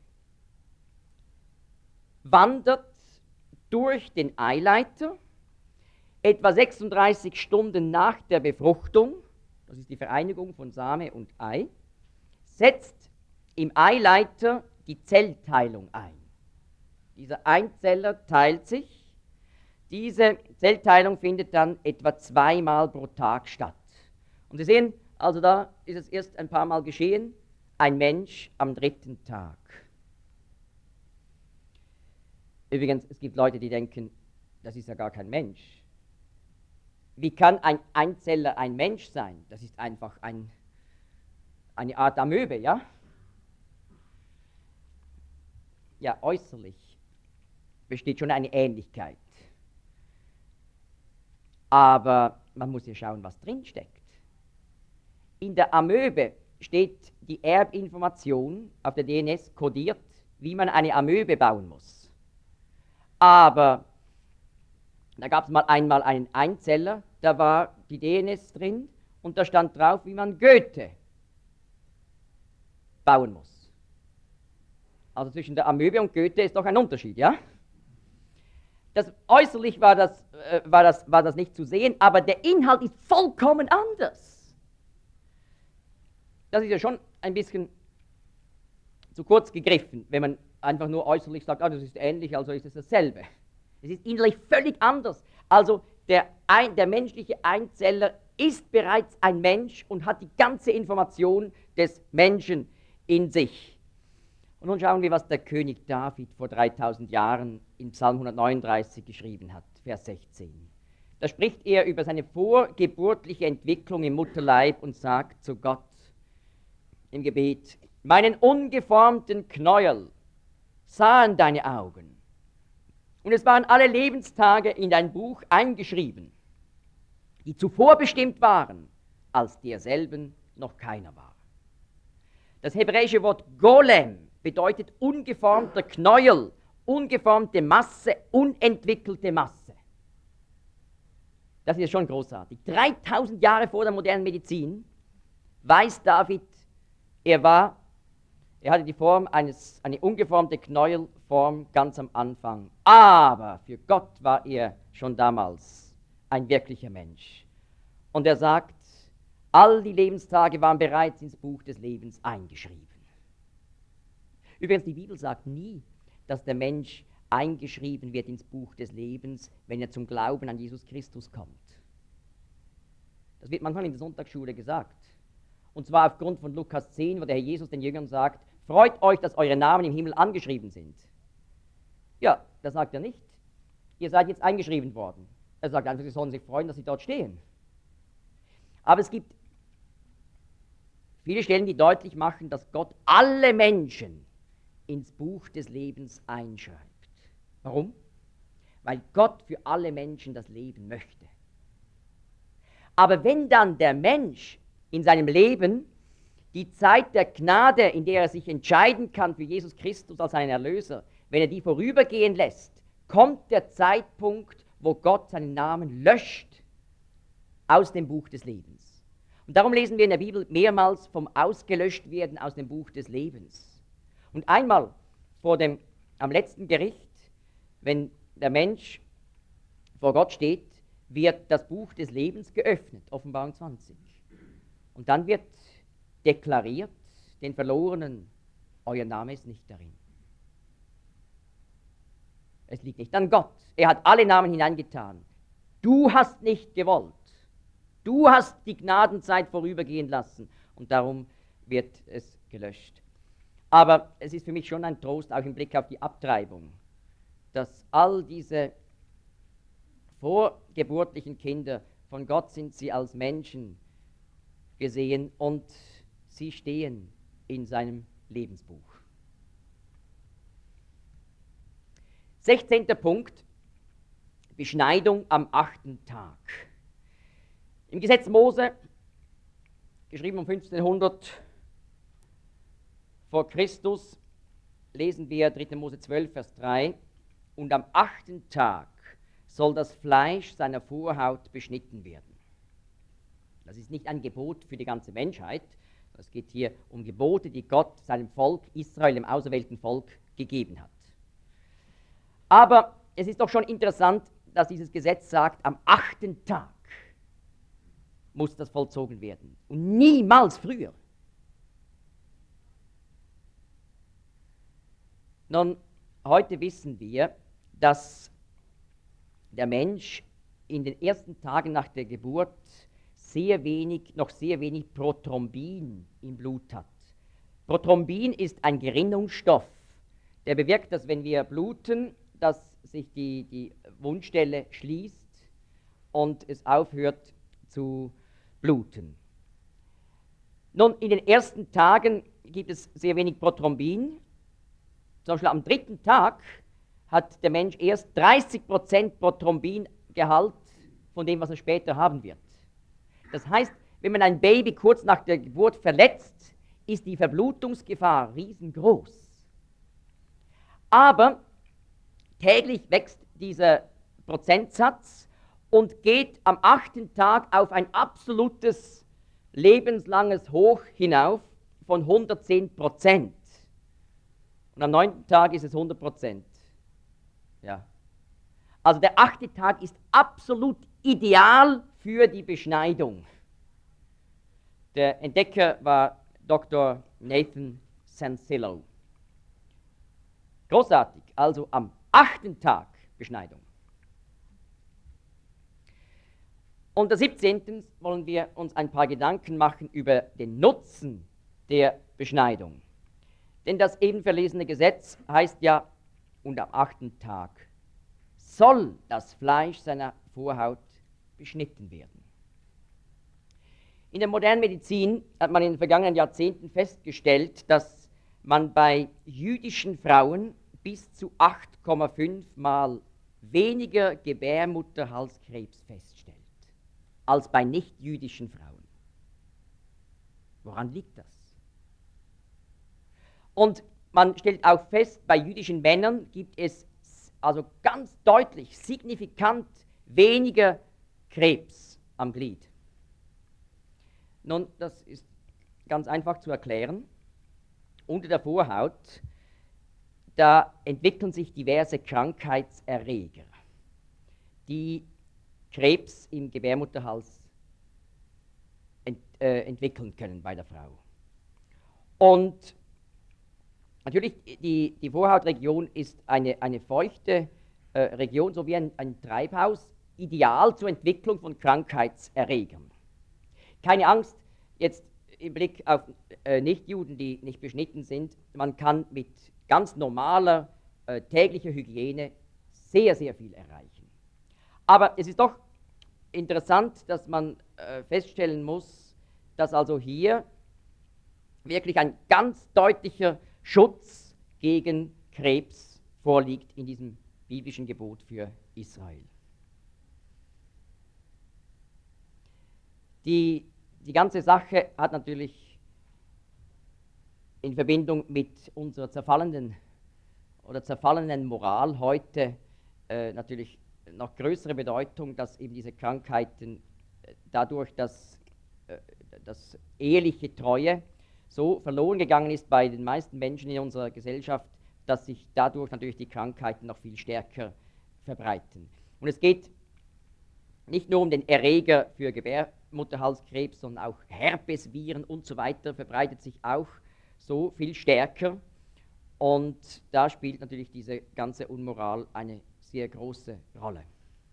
Wandert durch den Eileiter, etwa sechsunddreißig Stunden nach der Befruchtung, das ist die Vereinigung von Same und Ei, setzt im Eileiter die Zellteilung ein. Dieser Einzeller teilt sich. Diese Zellteilung findet dann etwa zweimal pro Tag statt. Und Sie sehen, also da ist es erst ein paar Mal geschehen, ein Mensch am dritten Tag. Übrigens, es gibt Leute, die denken, das ist ja gar kein Mensch. Wie kann ein Einzeller ein Mensch sein? Das ist einfach ein, eine Art Amöbe, ja? Ja, äußerlich besteht schon eine Ähnlichkeit. Aber man muss ja schauen, was drinsteckt. In der Amöbe steht die Erbinformation auf der D N S kodiert, wie man eine Amöbe bauen muss. Aber da gab es mal einmal einen Einzeller, da war die D N S drin und da stand drauf, wie man Goethe bauen muss. Also zwischen der Amöbe und Goethe ist doch ein Unterschied, ja? Das, äußerlich war das, äh, war, das, war das nicht zu sehen, aber der Inhalt ist vollkommen anders. Das ist ja schon ein bisschen zu kurz gegriffen, wenn man einfach nur äußerlich sagt, ah, das ist ähnlich, also ist es dasselbe. Es ist innerlich völlig anders. Also der, ein, der menschliche Einzeller ist bereits ein Mensch und hat die ganze Information des Menschen in sich. Und nun schauen wir, was der König David vor dreitausend Jahren in Psalm hundertneununddreißig geschrieben hat, Vers sechzehn. Da spricht er über seine vorgeburtliche Entwicklung im Mutterleib und sagt zu Gott im Gebet, meinen ungeformten Knäuel sahen deine Augen, und es waren alle Lebenstage in dein Buch eingeschrieben, die zuvor bestimmt waren, als derselben noch keiner war. Das hebräische Wort Golem bedeutet ungeformter Knäuel, ungeformte Masse, unentwickelte Masse. Das ist schon großartig. dreitausend Jahre vor der modernen Medizin weiß David, er war, er hatte die Form eines, eine ungeformte Knäuelform ganz am Anfang. Aber für Gott war er schon damals ein wirklicher Mensch. Und er sagt, all die Lebenstage waren bereits ins Buch des Lebens eingeschrieben. Übrigens, die Bibel sagt nie, dass der Mensch eingeschrieben wird ins Buch des Lebens, wenn er zum Glauben an Jesus Christus kommt. Das wird manchmal in der Sonntagsschule gesagt. Und zwar aufgrund von Lukas zehn, wo der Herr Jesus den Jüngern sagt, freut euch, dass eure Namen im Himmel angeschrieben sind. Ja, das sagt er nicht. Ihr seid jetzt eingeschrieben worden. Er sagt einfach, sie sollen sich freuen, dass sie dort stehen. Aber es gibt viele Stellen, die deutlich machen, dass Gott alle Menschen ins Buch des Lebens einschreibt. Warum? Weil Gott für alle Menschen das Leben möchte. Aber wenn dann der Mensch in seinem Leben die Zeit der Gnade, in der er sich entscheiden kann für Jesus Christus als seinen Erlöser, wenn er die vorübergehen lässt, kommt der Zeitpunkt, wo Gott seinen Namen löscht aus dem Buch des Lebens. Und darum lesen wir in der Bibel mehrmals vom Ausgelöschtwerden aus dem Buch des Lebens. Und einmal vor dem, am letzten Gericht, wenn der Mensch vor Gott steht, wird das Buch des Lebens geöffnet, Offenbarung zwanzig. Und dann wird deklariert, den Verlorenen, euer Name ist nicht darin. Es liegt nicht an Gott. Er hat alle Namen hineingetan. Du hast nicht gewollt. Du hast die Gnadenzeit vorübergehen lassen. Und darum wird es gelöscht. Aber es ist für mich schon ein Trost, auch im Blick auf die Abtreibung, dass all diese vorgeburtlichen Kinder, von Gott sind sie als Menschen gesehen und sie stehen in seinem Lebensbuch. sechzehnter Punkt, Beschneidung am achten Tag. Im Gesetz Mose, geschrieben um fünfzehnhundert vor Christus, lesen wir dritter Mose zwölf, Vers drei, und am achten Tag soll das Fleisch seiner Vorhaut beschnitten werden. Das ist nicht ein Gebot für die ganze Menschheit, es geht hier um Gebote, die Gott seinem Volk Israel, dem auserwählten Volk, gegeben hat. Aber es ist doch schon interessant, dass dieses Gesetz sagt, am achten Tag muss das vollzogen werden und niemals früher. Nun, heute wissen wir, dass der Mensch in den ersten Tagen nach der Geburt sehr wenig, noch sehr wenig Prothrombin im Blut hat. Prothrombin ist ein Gerinnungsstoff, der bewirkt, dass wenn wir bluten, dass sich die, die Wundstelle schließt und es aufhört zu bluten. Nun, in den ersten Tagen gibt es sehr wenig Prothrombin. Zum Beispiel am dritten Tag hat der Mensch erst dreißig Prozent Prothrombingehalt von dem, was er später haben wird. Das heißt, wenn man ein Baby kurz nach der Geburt verletzt, ist die Verblutungsgefahr riesengroß. Aber täglich wächst dieser Prozentsatz und geht am achten Tag auf ein absolutes lebenslanges Hoch hinauf von hundertzehn Prozent. Und am neunten Tag ist es hundert Prozent. Ja. Also der achte Tag ist absolut ideal für die Beschneidung. Der Entdecker war Doktor Nathan Sansillo. Großartig. Also am achten Tag Beschneidung. Unter siebzehnten wollen wir uns ein paar Gedanken machen über den Nutzen der Beschneidung. Denn das eben verlesene Gesetz heißt ja, und am achten Tag soll das Fleisch seiner Vorhaut beschnitten werden. In der modernen Medizin hat man in den vergangenen Jahrzehnten festgestellt, dass man bei jüdischen Frauen bis zu acht Komma fünf Mal weniger Gebärmutterhalskrebs feststellt als bei nichtjüdischen Frauen. Woran liegt das? Und man stellt auch fest, bei jüdischen Männern gibt es also ganz deutlich, signifikant weniger Krebs am Glied. Nun, das ist ganz einfach zu erklären. Unter der Vorhaut, da entwickeln sich diverse Krankheitserreger, die Krebs im Gebärmutterhals ent, äh, entwickeln können bei der Frau. Und natürlich, die, die Vorhautregion ist eine, eine feuchte äh, Region, so wie ein, ein Treibhaus, ideal zur Entwicklung von Krankheitserregern. Keine Angst, jetzt im Blick auf äh, Nichtjuden, die nicht beschnitten sind, man kann mit ganz normaler äh, täglicher Hygiene sehr, sehr viel erreichen. Aber es ist doch interessant, dass man äh, feststellen muss, dass also hier wirklich ein ganz deutlicher Schutz gegen Krebs vorliegt in diesem biblischen Gebot für Israel. Die, die ganze Sache hat natürlich in Verbindung mit unserer zerfallenen oder zerfallenen Moral heute äh, natürlich noch größere Bedeutung, dass eben diese Krankheiten äh, dadurch, dass äh, das eheliche Treue so verloren gegangen ist bei den meisten Menschen in unserer Gesellschaft, dass sich dadurch natürlich die Krankheiten noch viel stärker verbreiten. Und es geht nicht nur um den Erreger für Gebärmutterhalskrebs, sondern auch Herpesviren und so weiter verbreitet sich auch so viel stärker. Und da spielt natürlich diese ganze Unmoral eine sehr große Rolle.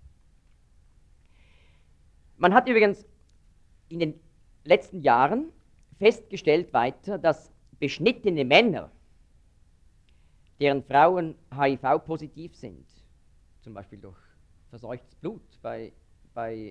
Man hat übrigens in den letzten Jahren festgestellt weiter, dass beschnittene Männer, deren Frauen H I V-positiv sind, zum Beispiel durch verseuchtes Blut bei, bei,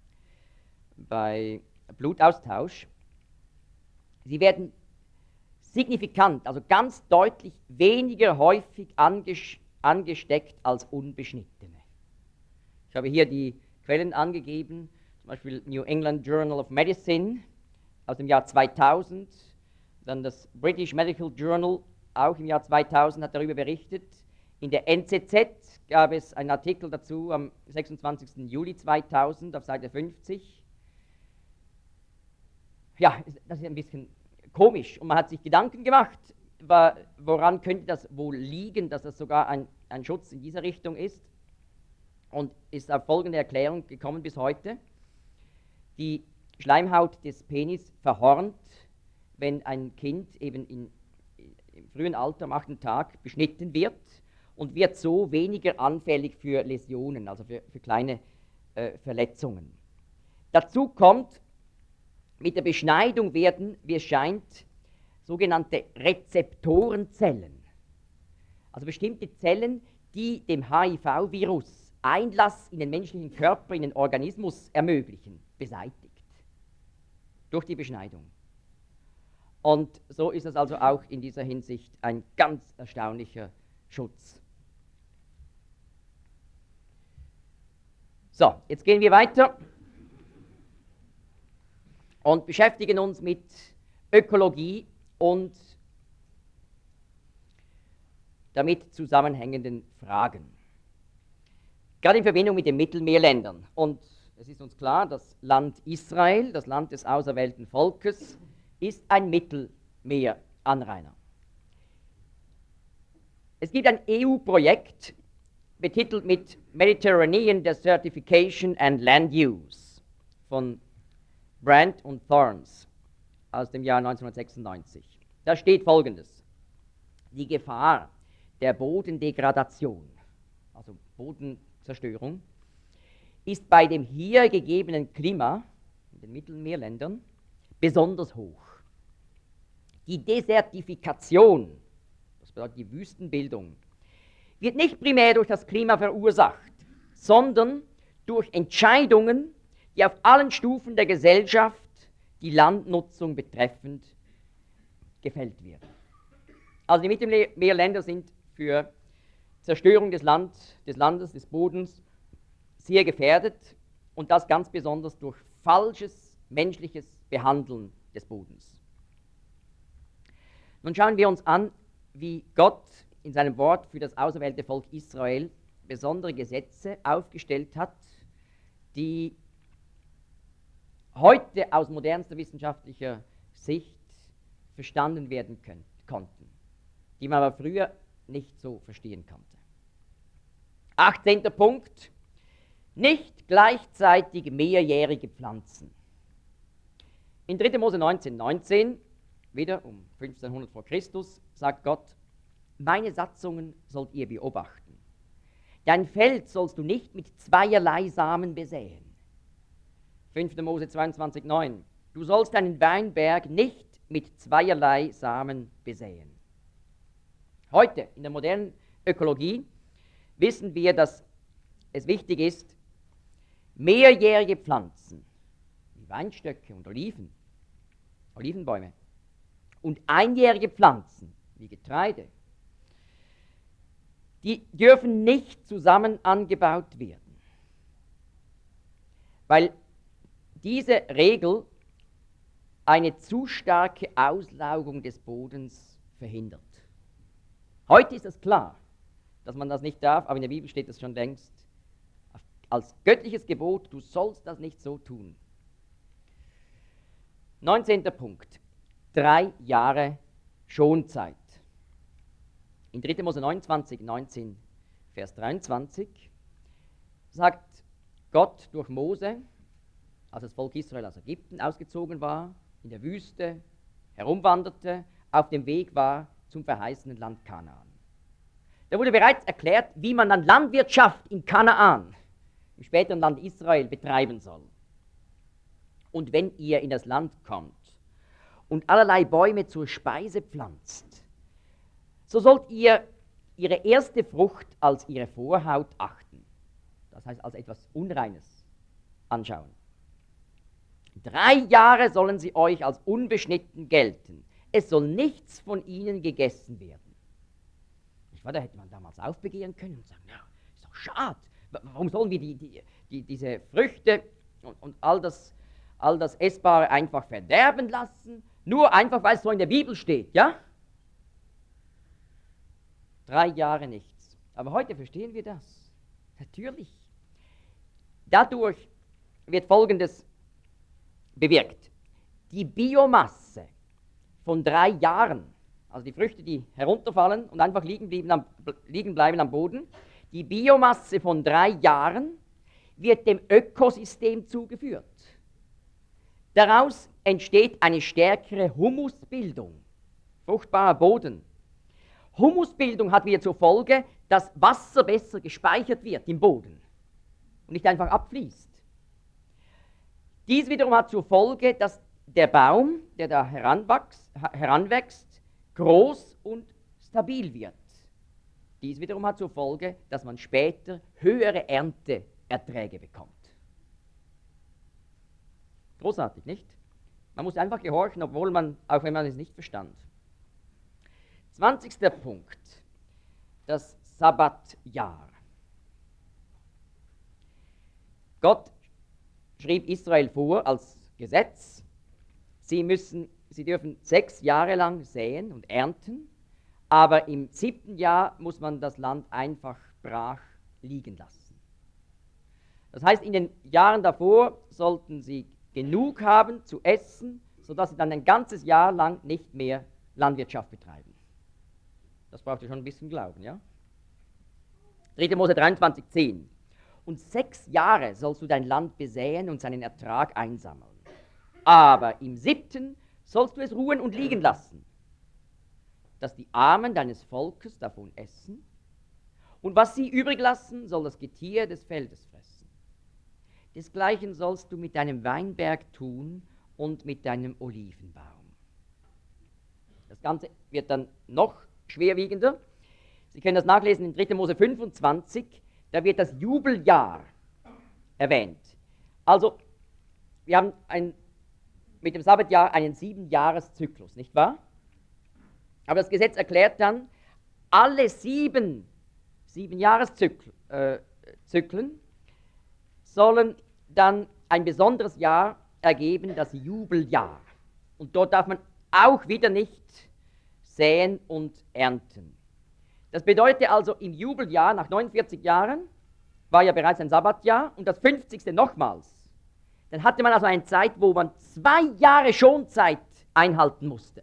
bei Blutaustausch, sie werden signifikant, also ganz deutlich weniger häufig anges angesteckt als Unbeschnittene. Ich habe hier die Quellen angegeben, zum Beispiel New England Journal of Medicine aus dem Jahr zweitausend, dann das British Medical Journal, auch im Jahr zweitausend, hat darüber berichtet. In der N Z Z gab es einen Artikel dazu am sechsundzwanzigsten Juli zweitausend auf Seite fünfzig. Ja, das ist ein bisschen komisch und man hat sich Gedanken gemacht, woran könnte das wohl liegen, dass das sogar ein, ein Schutz in dieser Richtung ist, und ist auf folgende Erklärung gekommen bis heute. Die Schleimhaut des Penis verhornt, wenn ein Kind eben in, im frühen Alter, am achten Tag, beschnitten wird und wird so weniger anfällig für Läsionen, also für, für kleine äh, Verletzungen. Dazu kommt, mit der Beschneidung werden, wie es scheint, sogenannte Rezeptorenzellen, also bestimmte Zellen, die dem H I V-Virus Einlass in den menschlichen Körper, in den Organismus ermöglichen, beseitigt. Durch die Beschneidung. Und so ist es also auch in dieser Hinsicht ein ganz erstaunlicher Schutz. So, jetzt gehen wir weiter und beschäftigen uns mit Ökologie und damit zusammenhängenden Fragen. Gerade in Verbindung mit den Mittelmeerländern. Und es ist uns klar, das Land Israel, das Land des auserwählten Volkes, ist ein Mittelmeeranrainer. Es gibt ein E U-Projekt, betitelt mit Mediterranean Desertification and Land Use von Brandt und Thorns aus dem Jahr neunzehnhundertsechsundneunzig. Da steht Folgendes: Die Gefahr der Bodendegradation, also Bodenzerstörung, ist bei dem hier gegebenen Klima in den Mittelmeerländern besonders hoch. Die Desertifikation, das bedeutet die Wüstenbildung, wird nicht primär durch das Klima verursacht, sondern durch Entscheidungen, die auf allen Stufen der Gesellschaft die Landnutzung betreffend gefällt werden. Also die Mittelmeerländer sind für Zerstörung des, Land, des Landes, des Bodens sehr gefährdet und das ganz besonders durch falsches menschliches Behandeln des Bodens. Nun schauen wir uns an, wie Gott in seinem Wort für das auserwählte Volk Israel besondere Gesetze aufgestellt hat, die heute aus modernster wissenschaftlicher Sicht verstanden werden können, konnten, die man aber früher nicht so verstehen konnte. achtzehnter Punkt. Nicht gleichzeitig mehrjährige Pflanzen. In dritter Mose neunzehn, neunzehn, wieder um fünfzehnhundert vor Christus, sagt Gott, meine Satzungen sollt ihr beobachten. Dein Feld sollst du nicht mit zweierlei Samen besäen. fünfter Mose zweiundzwanzig, neun. Du sollst deinen Weinberg nicht mit zweierlei Samen besäen. Heute in der modernen Ökologie wissen wir, dass es wichtig ist, mehrjährige Pflanzen, wie Weinstöcke und Oliven, Olivenbäume, und einjährige Pflanzen, wie Getreide, die dürfen nicht zusammen angebaut werden, weil diese Regel eine zu starke Auslaugung des Bodens verhindert. Heute ist es klar, dass man das nicht darf, aber in der Bibel steht es schon längst als göttliches Gebot, du sollst das nicht so tun. neunzehnter Punkt. Drei Jahre Schonzeit. In dritter Mose neunundzwanzig, neunzehn, Vers dreiundzwanzig sagt Gott durch Mose, als das Volk Israel aus Ägypten ausgezogen war, in der Wüste herumwanderte, auf dem Weg war zum verheißenen Land Kanaan. Da wurde bereits erklärt, wie man dann Landwirtschaft in Kanaan, im späteren Land Israel, betreiben soll. Und wenn ihr in das Land kommt und allerlei Bäume zur Speise pflanzt, so sollt ihr ihre erste Frucht als ihre Vorhaut achten. Das heißt, als etwas Unreines anschauen. Drei Jahre sollen sie euch als unbeschnitten gelten. Es soll nichts von ihnen gegessen werden. Ich war, da hätte man damals aufbegehren können und sagen, ja, ist doch schade. Warum sollen wir die, die, die, diese Früchte und, und all, das, all das Essbare einfach verderben lassen? Nur einfach, weil es so in der Bibel steht, ja? Drei Jahre nichts. Aber heute verstehen wir das. Natürlich. Dadurch wird Folgendes bewirkt. Die Biomasse von drei Jahren, also die Früchte, die herunterfallen und einfach liegen, blieben am, liegen bleiben am Boden, die Biomasse von drei Jahren wird dem Ökosystem zugeführt. Daraus entsteht eine stärkere Humusbildung, fruchtbarer Boden. Humusbildung hat wieder zur Folge, dass Wasser besser gespeichert wird im Boden und nicht einfach abfließt. Dies wiederum hat zur Folge, dass der Baum, der da heranwächst, heranwächst, groß und stabil wird. Dies wiederum hat zur Folge, dass man später höhere Ernteerträge bekommt. Großartig, nicht? Man muss einfach gehorchen, obwohl man, auch wenn man es nicht verstand. zwanzigster Punkt, das Sabbatjahr. Gott schrieb Israel vor als Gesetz, sie, müssen, sie dürfen sechs Jahre lang säen und ernten, aber im siebten Jahr muss man das Land einfach brach liegen lassen. Das heißt, in den Jahren davor sollten sie genug haben zu essen, sodass sie dann ein ganzes Jahr lang nicht mehr Landwirtschaft betreiben. Das braucht ihr schon ein bisschen Glauben, ja? dritter Mose dreiundzwanzig, zehn. Und sechs Jahre sollst du dein Land besäen und seinen Ertrag einsammeln. Aber im siebten sollst du es ruhen und liegen lassen. dass die Armen deines Volkes davon essen, und was sie übrig lassen, soll das Getier des Feldes fressen. Desgleichen sollst du mit deinem Weinberg tun und mit deinem Olivenbaum. Das Ganze wird dann noch schwerwiegender. Sie können das nachlesen in dritter Mose fünfundzwanzig, da wird das Jubeljahr erwähnt. Also, wir haben ein, mit dem Sabbatjahr einen Siebenjahreszyklus, nicht wahr? Aber das Gesetz erklärt dann, alle sieben, sieben Jahreszyklen äh, Zyklen sollen dann ein besonderes Jahr ergeben, das Jubeljahr. Und dort darf man auch wieder nicht säen und ernten. Das bedeutet also, im Jubeljahr, nach neunundvierzig Jahren, war ja bereits ein Sabbatjahr und das fünfzigste nochmals. Dann hatte man also eine Zeit, wo man zwei Jahre Schonzeit einhalten musste.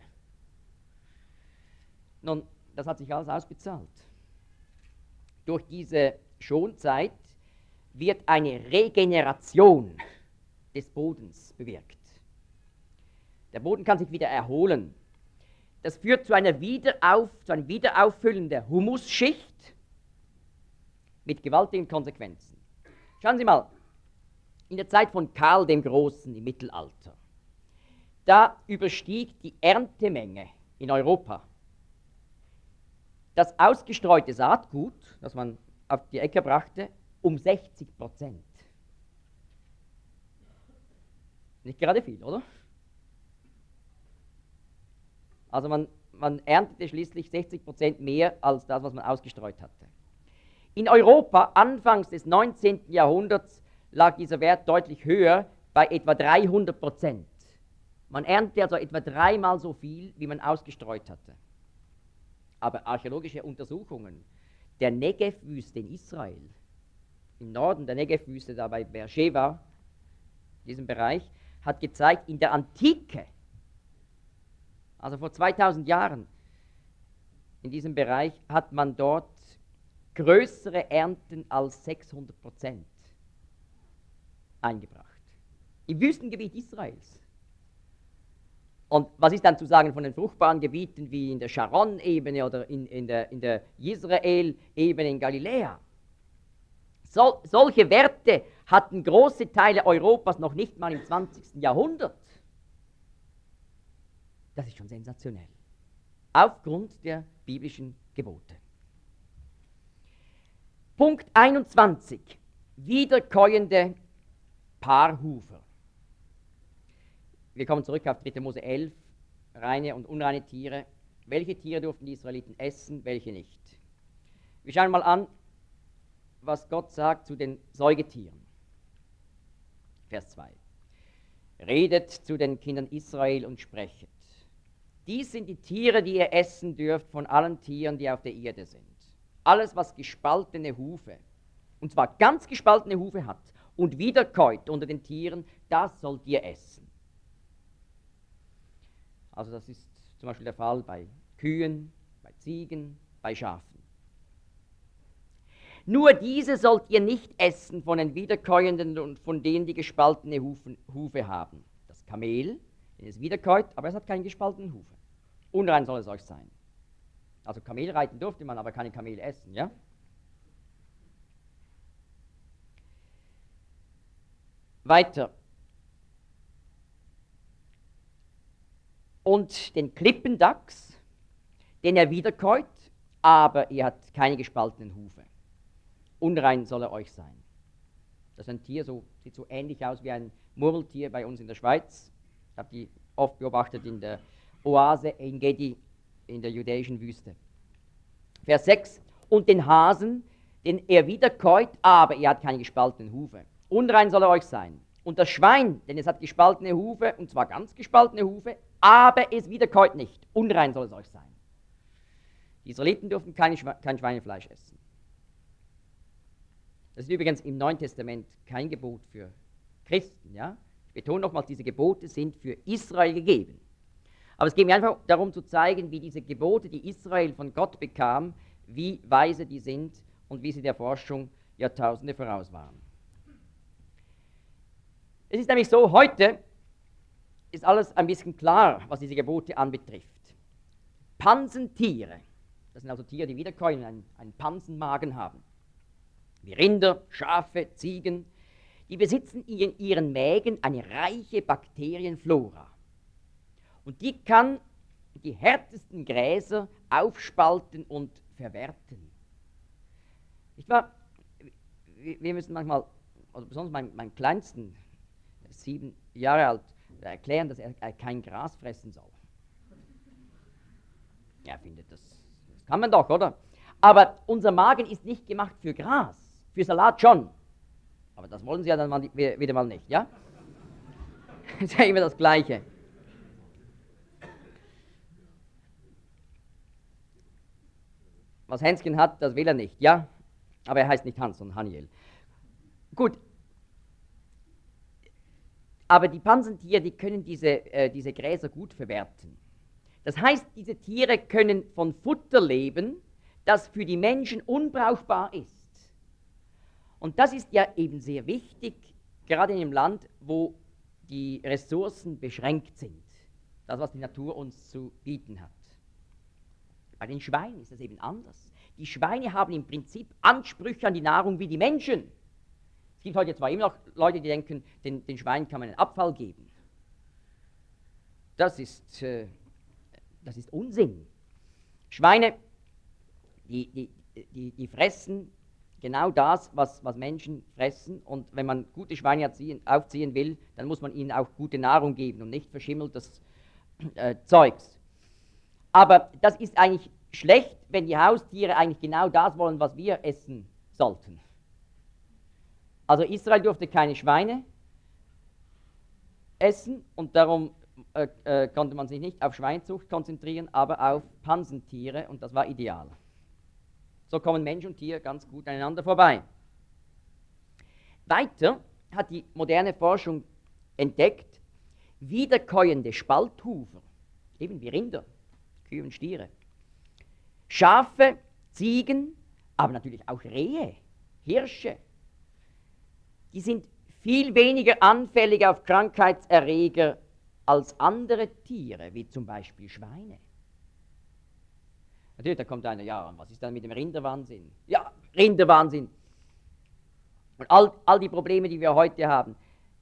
Nun, das hat sich alles ausbezahlt. Durch diese Schonzeit wird eine Regeneration des Bodens bewirkt. Der Boden kann sich wieder erholen. Das führt zu einer, Wiederauf, zu einer Wiederauffüllen der Humusschicht mit gewaltigen Konsequenzen. Schauen Sie mal, in der Zeit von Karl dem Großen im Mittelalter, da überstieg die Erntemenge in Europa das ausgestreute Saatgut, das man auf die Äcker brachte, um sechzig Prozent. Nicht gerade viel, oder? Also man, man erntete schließlich sechzig Prozent mehr als das, was man ausgestreut hatte. In Europa, anfangs des neunzehnten Jahrhunderts, lag dieser Wert deutlich höher, bei etwa dreihundert Prozent. Man erntete also etwa dreimal so viel, wie man ausgestreut hatte. Aber archäologische Untersuchungen der Negev-Wüste in Israel, im Norden der Negev-Wüste, da bei Beersheba, diesem Bereich, hat gezeigt, in der Antike, also vor zweitausend Jahren, in diesem Bereich hat man dort größere Ernten als sechshundert Prozent eingebracht. Im Wüstengebiet Israels. Und was ist dann zu sagen von den fruchtbaren Gebieten wie in der Sharon-Ebene oder in, in der, in der Jisrael-Ebene in Galiläa? So, solche Werte hatten große Teile Europas noch nicht mal im zwanzigsten Jahrhundert. Das ist schon sensationell. Aufgrund der biblischen Gebote. Punkt einundzwanzig. Wiederkäuende Paarhufer. Wir kommen zurück auf dritter Mose elf, reine und unreine Tiere. Welche Tiere durften die Israeliten essen, welche nicht? Wir schauen mal an, was Gott sagt zu den Säugetieren. Vers zwei. Redet zu den Kindern Israel und sprechet. Dies sind die Tiere, die ihr essen dürft von allen Tieren, die auf der Erde sind. Alles, was gespaltene Hufe, und zwar ganz gespaltene Hufe hat und wiederkäut unter den Tieren, das sollt ihr essen. Also das ist zum Beispiel der Fall bei Kühen, bei Ziegen, bei Schafen. Nur diese sollt ihr nicht essen von den Wiederkäuenden und von denen, die gespaltene Hufen, Hufe haben. Das Kamel, wenn es wiederkäut, aber es hat keinen gespaltenen Hufe. Unrein soll es euch sein. Also Kamel reiten durfte man, aber keine Kamel essen, ja? Weiter. Und den Klippendachs, den er wiederkäut, aber er hat keine gespaltenen Hufe. Unrein soll er euch sein. Das ist ein Tier, so, sieht so ähnlich aus wie ein Murmeltier bei uns in der Schweiz. Ich habe die oft beobachtet in der Oase in Gedi in der judäischen Wüste. Vers sechs. Und den Hasen, den er wiederkäut, aber er hat keine gespaltenen Hufe. Unrein soll er euch sein. Und das Schwein, denn es hat gespaltene Hufe, und zwar ganz gespaltene Hufe, aber es wiederkäut nicht. Unrein soll es euch sein. Die Israeliten durften keine Schwe- kein Schweinefleisch essen. Das ist übrigens im Neuen Testament kein Gebot für Christen. Ja? Ich betone nochmals, diese Gebote sind für Israel gegeben. Aber es geht mir einfach darum zu zeigen, wie diese Gebote, die Israel von Gott bekam, wie weise die sind und wie sie der Forschung Jahrtausende voraus waren. Es ist nämlich so, heute ist alles ein bisschen klar, was diese Gebote anbetrifft. Pansentiere, das sind also Tiere, die wiederkäuen und einen, einen Pansenmagen haben, wie Rinder, Schafe, Ziegen, die besitzen in ihren Mägen eine reiche Bakterienflora. Und die kann die härtesten Gräser aufspalten und verwerten. Nicht wahr? Wir müssen manchmal, also besonders meinem, meinem Kleinsten, sieben Jahre alt, erklären, dass er, er kein Gras fressen soll. Er findet, das, das kann man doch, oder? Aber unser Magen ist nicht gemacht für Gras, für Salat schon. Aber das wollen Sie ja dann mal, wieder mal nicht, ja? Das ist ja immer das Gleiche. Was Hänschen hat, das will er nicht, ja? Aber er heißt nicht Hans, sondern Haniel. Gut. Aber die Pansentiere, die können diese, äh, diese Gräser gut verwerten. Das heißt, diese Tiere können von Futter leben, das für die Menschen unbrauchbar ist. Und das ist ja eben sehr wichtig, gerade in einem Land, wo die Ressourcen beschränkt sind. Das, was die Natur uns zu bieten hat. Bei den Schweinen ist das eben anders. Die Schweine haben im Prinzip Ansprüche an die Nahrung wie die Menschen. Es gibt heute zwar immer noch Leute, die denken, den, den Schweinen kann man einen Abfall geben. Das ist, äh, das ist Unsinn. Schweine, die, die, die, die fressen genau das, was, was Menschen fressen. Und wenn man gute Schweine erziehen, aufziehen will, dann muss man ihnen auch gute Nahrung geben und nicht verschimmeltes äh, Zeugs. Aber das ist eigentlich schlecht, wenn die Haustiere eigentlich genau das wollen, was wir essen sollten. Also Israel durfte keine Schweine essen und darum äh, äh, konnte man sich nicht auf Schweinzucht konzentrieren, aber auf Pansentiere und das war ideal. So kommen Mensch und Tier ganz gut aneinander vorbei. Weiter hat die moderne Forschung entdeckt, wiederkäuende Spalthufer, eben wie Rinder, Kühe und Stiere, Schafe, Ziegen, aber natürlich auch Rehe, Hirsche, die sind viel weniger anfällig auf Krankheitserreger als andere Tiere, wie zum Beispiel Schweine. Natürlich, da kommt einer, ja, und was ist dann mit dem Rinderwahnsinn? Ja, Rinderwahnsinn. Und all, all die Probleme, die wir heute haben.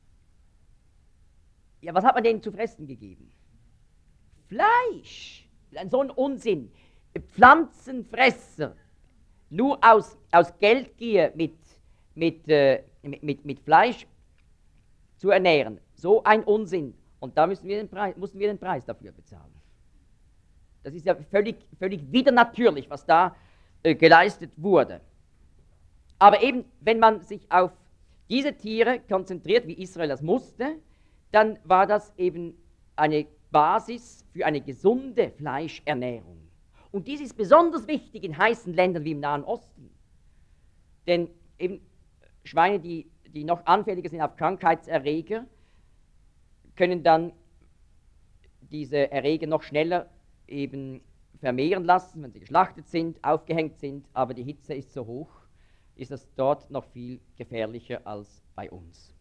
Ja, was hat man denen zu fressen gegeben? Fleisch. So ein Unsinn. Pflanzenfresser. Nur aus, aus Geldgier mit, mit, äh, mit, mit, mit Fleisch zu ernähren. So ein Unsinn. Und da müssen wir den Preis, mussten wir den Preis dafür bezahlen. Das ist ja völlig, völlig widernatürlich, was da äh, geleistet wurde. Aber eben, wenn man sich auf diese Tiere konzentriert, wie Israel das musste, dann war das eben eine Basis für eine gesunde Fleischernährung. Und dies ist besonders wichtig in heißen Ländern wie im Nahen Osten. Denn eben Schweine, die, die noch anfälliger sind auf Krankheitserreger, können dann diese Erreger noch schneller eben vermehren lassen, wenn sie geschlachtet sind, aufgehängt sind, aber die Hitze ist so hoch, ist das dort noch viel gefährlicher als bei uns.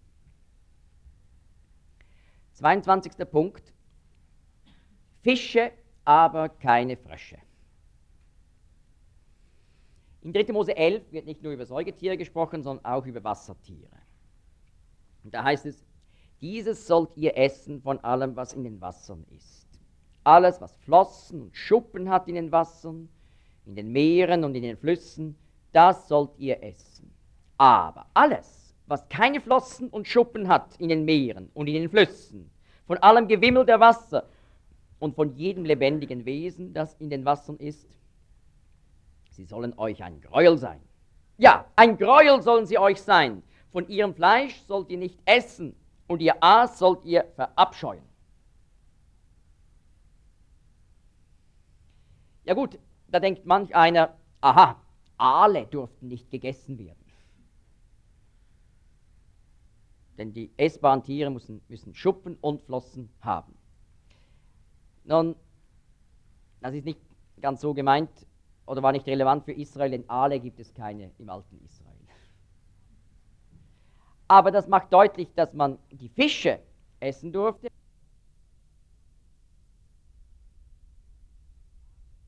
zweiundzwanzigster Punkt. Fische, aber keine Frösche. In dritter Mose elf wird nicht nur über Säugetiere gesprochen, sondern auch über Wassertiere. Und da heißt es, dieses sollt ihr essen von allem, was in den Wassern ist. Alles, was Flossen und Schuppen hat in den Wassern, in den Meeren und in den Flüssen, das sollt ihr essen. Aber alles, was keine Flossen und Schuppen hat in den Meeren und in den Flüssen, von allem Gewimmel der Wasser und von jedem lebendigen Wesen, das in den Wassern ist, sie sollen euch ein Gräuel sein. Ja, ein Gräuel sollen sie euch sein. Von ihrem Fleisch sollt ihr nicht essen und ihr Aas sollt ihr verabscheuen. Ja gut, da denkt manch einer, aha, Aale durften nicht gegessen werden. Denn die essbaren Tiere müssen, müssen Schuppen und Flossen haben. Nun, das ist nicht ganz so gemeint oder war nicht relevant für Israel, denn Aale gibt es keine im alten Israel. Aber das macht deutlich, dass man die Fische essen durfte.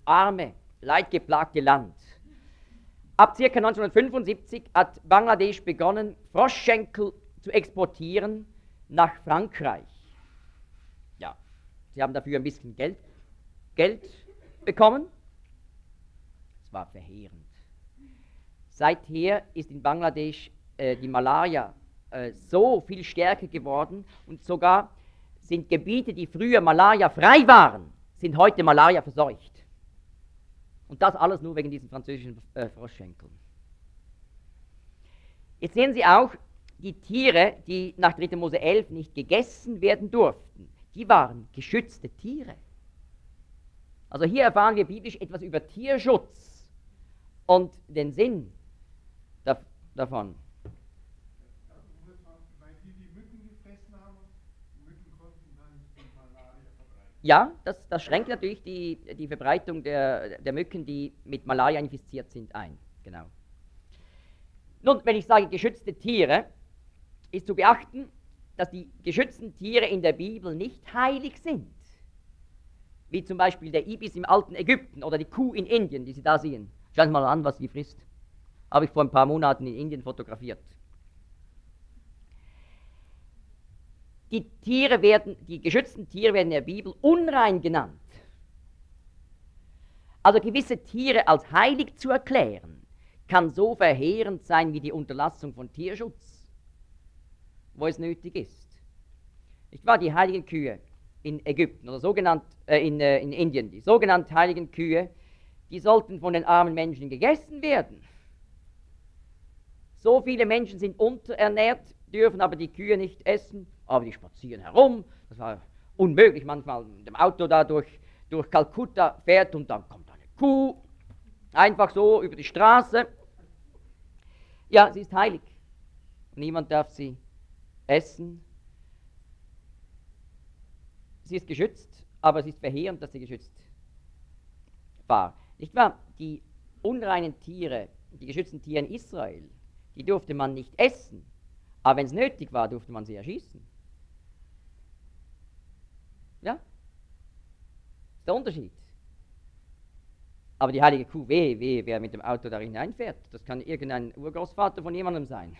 arme, leidgeplagte Land. Ab ca. neunzehnhundertfünfundsiebzig hat Bangladesch begonnen, Froschschenkel zu exportieren nach Frankreich. Ja, sie haben dafür ein bisschen Geld, Geld bekommen. Es war verheerend. Seither ist in Bangladesch äh, die Malaria äh, so viel stärker geworden und sogar sind Gebiete, die früher Malaria-frei waren, sind heute Malaria verseucht. Und das alles nur wegen diesen französischen äh, Froschschenkeln. Jetzt sehen Sie auch, die Tiere, die nach dritter Mose elf nicht gegessen werden durften, die waren geschützte Tiere. Also hier erfahren wir biblisch etwas über Tierschutz und den Sinn da, davon. Ja, das, das schränkt natürlich die, die Verbreitung der, der Mücken, die mit Malaria infiziert sind, ein. Genau. Nun, wenn ich sage geschützte Tiere, ist zu beachten, dass die geschützten Tiere in der Bibel nicht heilig sind. Wie zum Beispiel der Ibis im alten Ägypten oder die Kuh in Indien, die Sie da sehen. Schauen Sie mal an, was sie frisst. Habe ich vor ein paar Monaten in Indien fotografiert. Die Tiere werden, die geschützten Tiere werden in der Bibel unrein genannt. Also gewisse Tiere als heilig zu erklären, kann so verheerend sein wie die Unterlassung von Tierschutz, wo es nötig ist. Ich war die heiligen Kühe in Ägypten oder sogenannt äh, in, äh, in Indien, die sogenannten heiligen Kühe, die sollten von den armen Menschen gegessen werden. So viele Menschen sind unterernährt, dürfen aber die Kühe nicht essen, aber die spazieren herum. Das war unmöglich, manchmal mit dem Auto da durch, durch Kalkutta fährt und dann kommt eine Kuh, einfach so über die Straße. Ja, sie ist heilig. Niemand darf sie essen. Sie ist geschützt, aber es ist verheerend, dass sie geschützt war. Nicht wahr? Die unreinen Tiere, die geschützten Tiere in Israel, die durfte man nicht essen, aber wenn es nötig war, durfte man sie erschießen. Ja? Das ist der Unterschied. Aber die heilige Kuh, weh, weh, wer mit dem Auto da hineinfährt, das kann irgendein Urgroßvater von jemandem sein.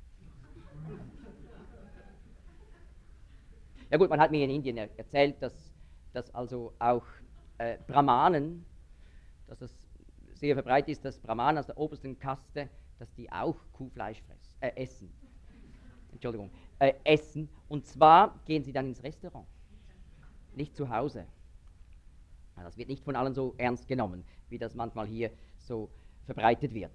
Ja gut, man hat mir in Indien er erzählt, dass, dass also auch äh, Brahmanen, dass es sehr verbreitet ist, dass Brahmanen aus der obersten Kaste, dass die auch Kuhfleisch fressen, äh, essen. Entschuldigung, äh, essen. Und zwar gehen sie dann ins Restaurant, nicht zu Hause. Das wird nicht von allen so ernst genommen, wie das manchmal hier so verbreitet wird.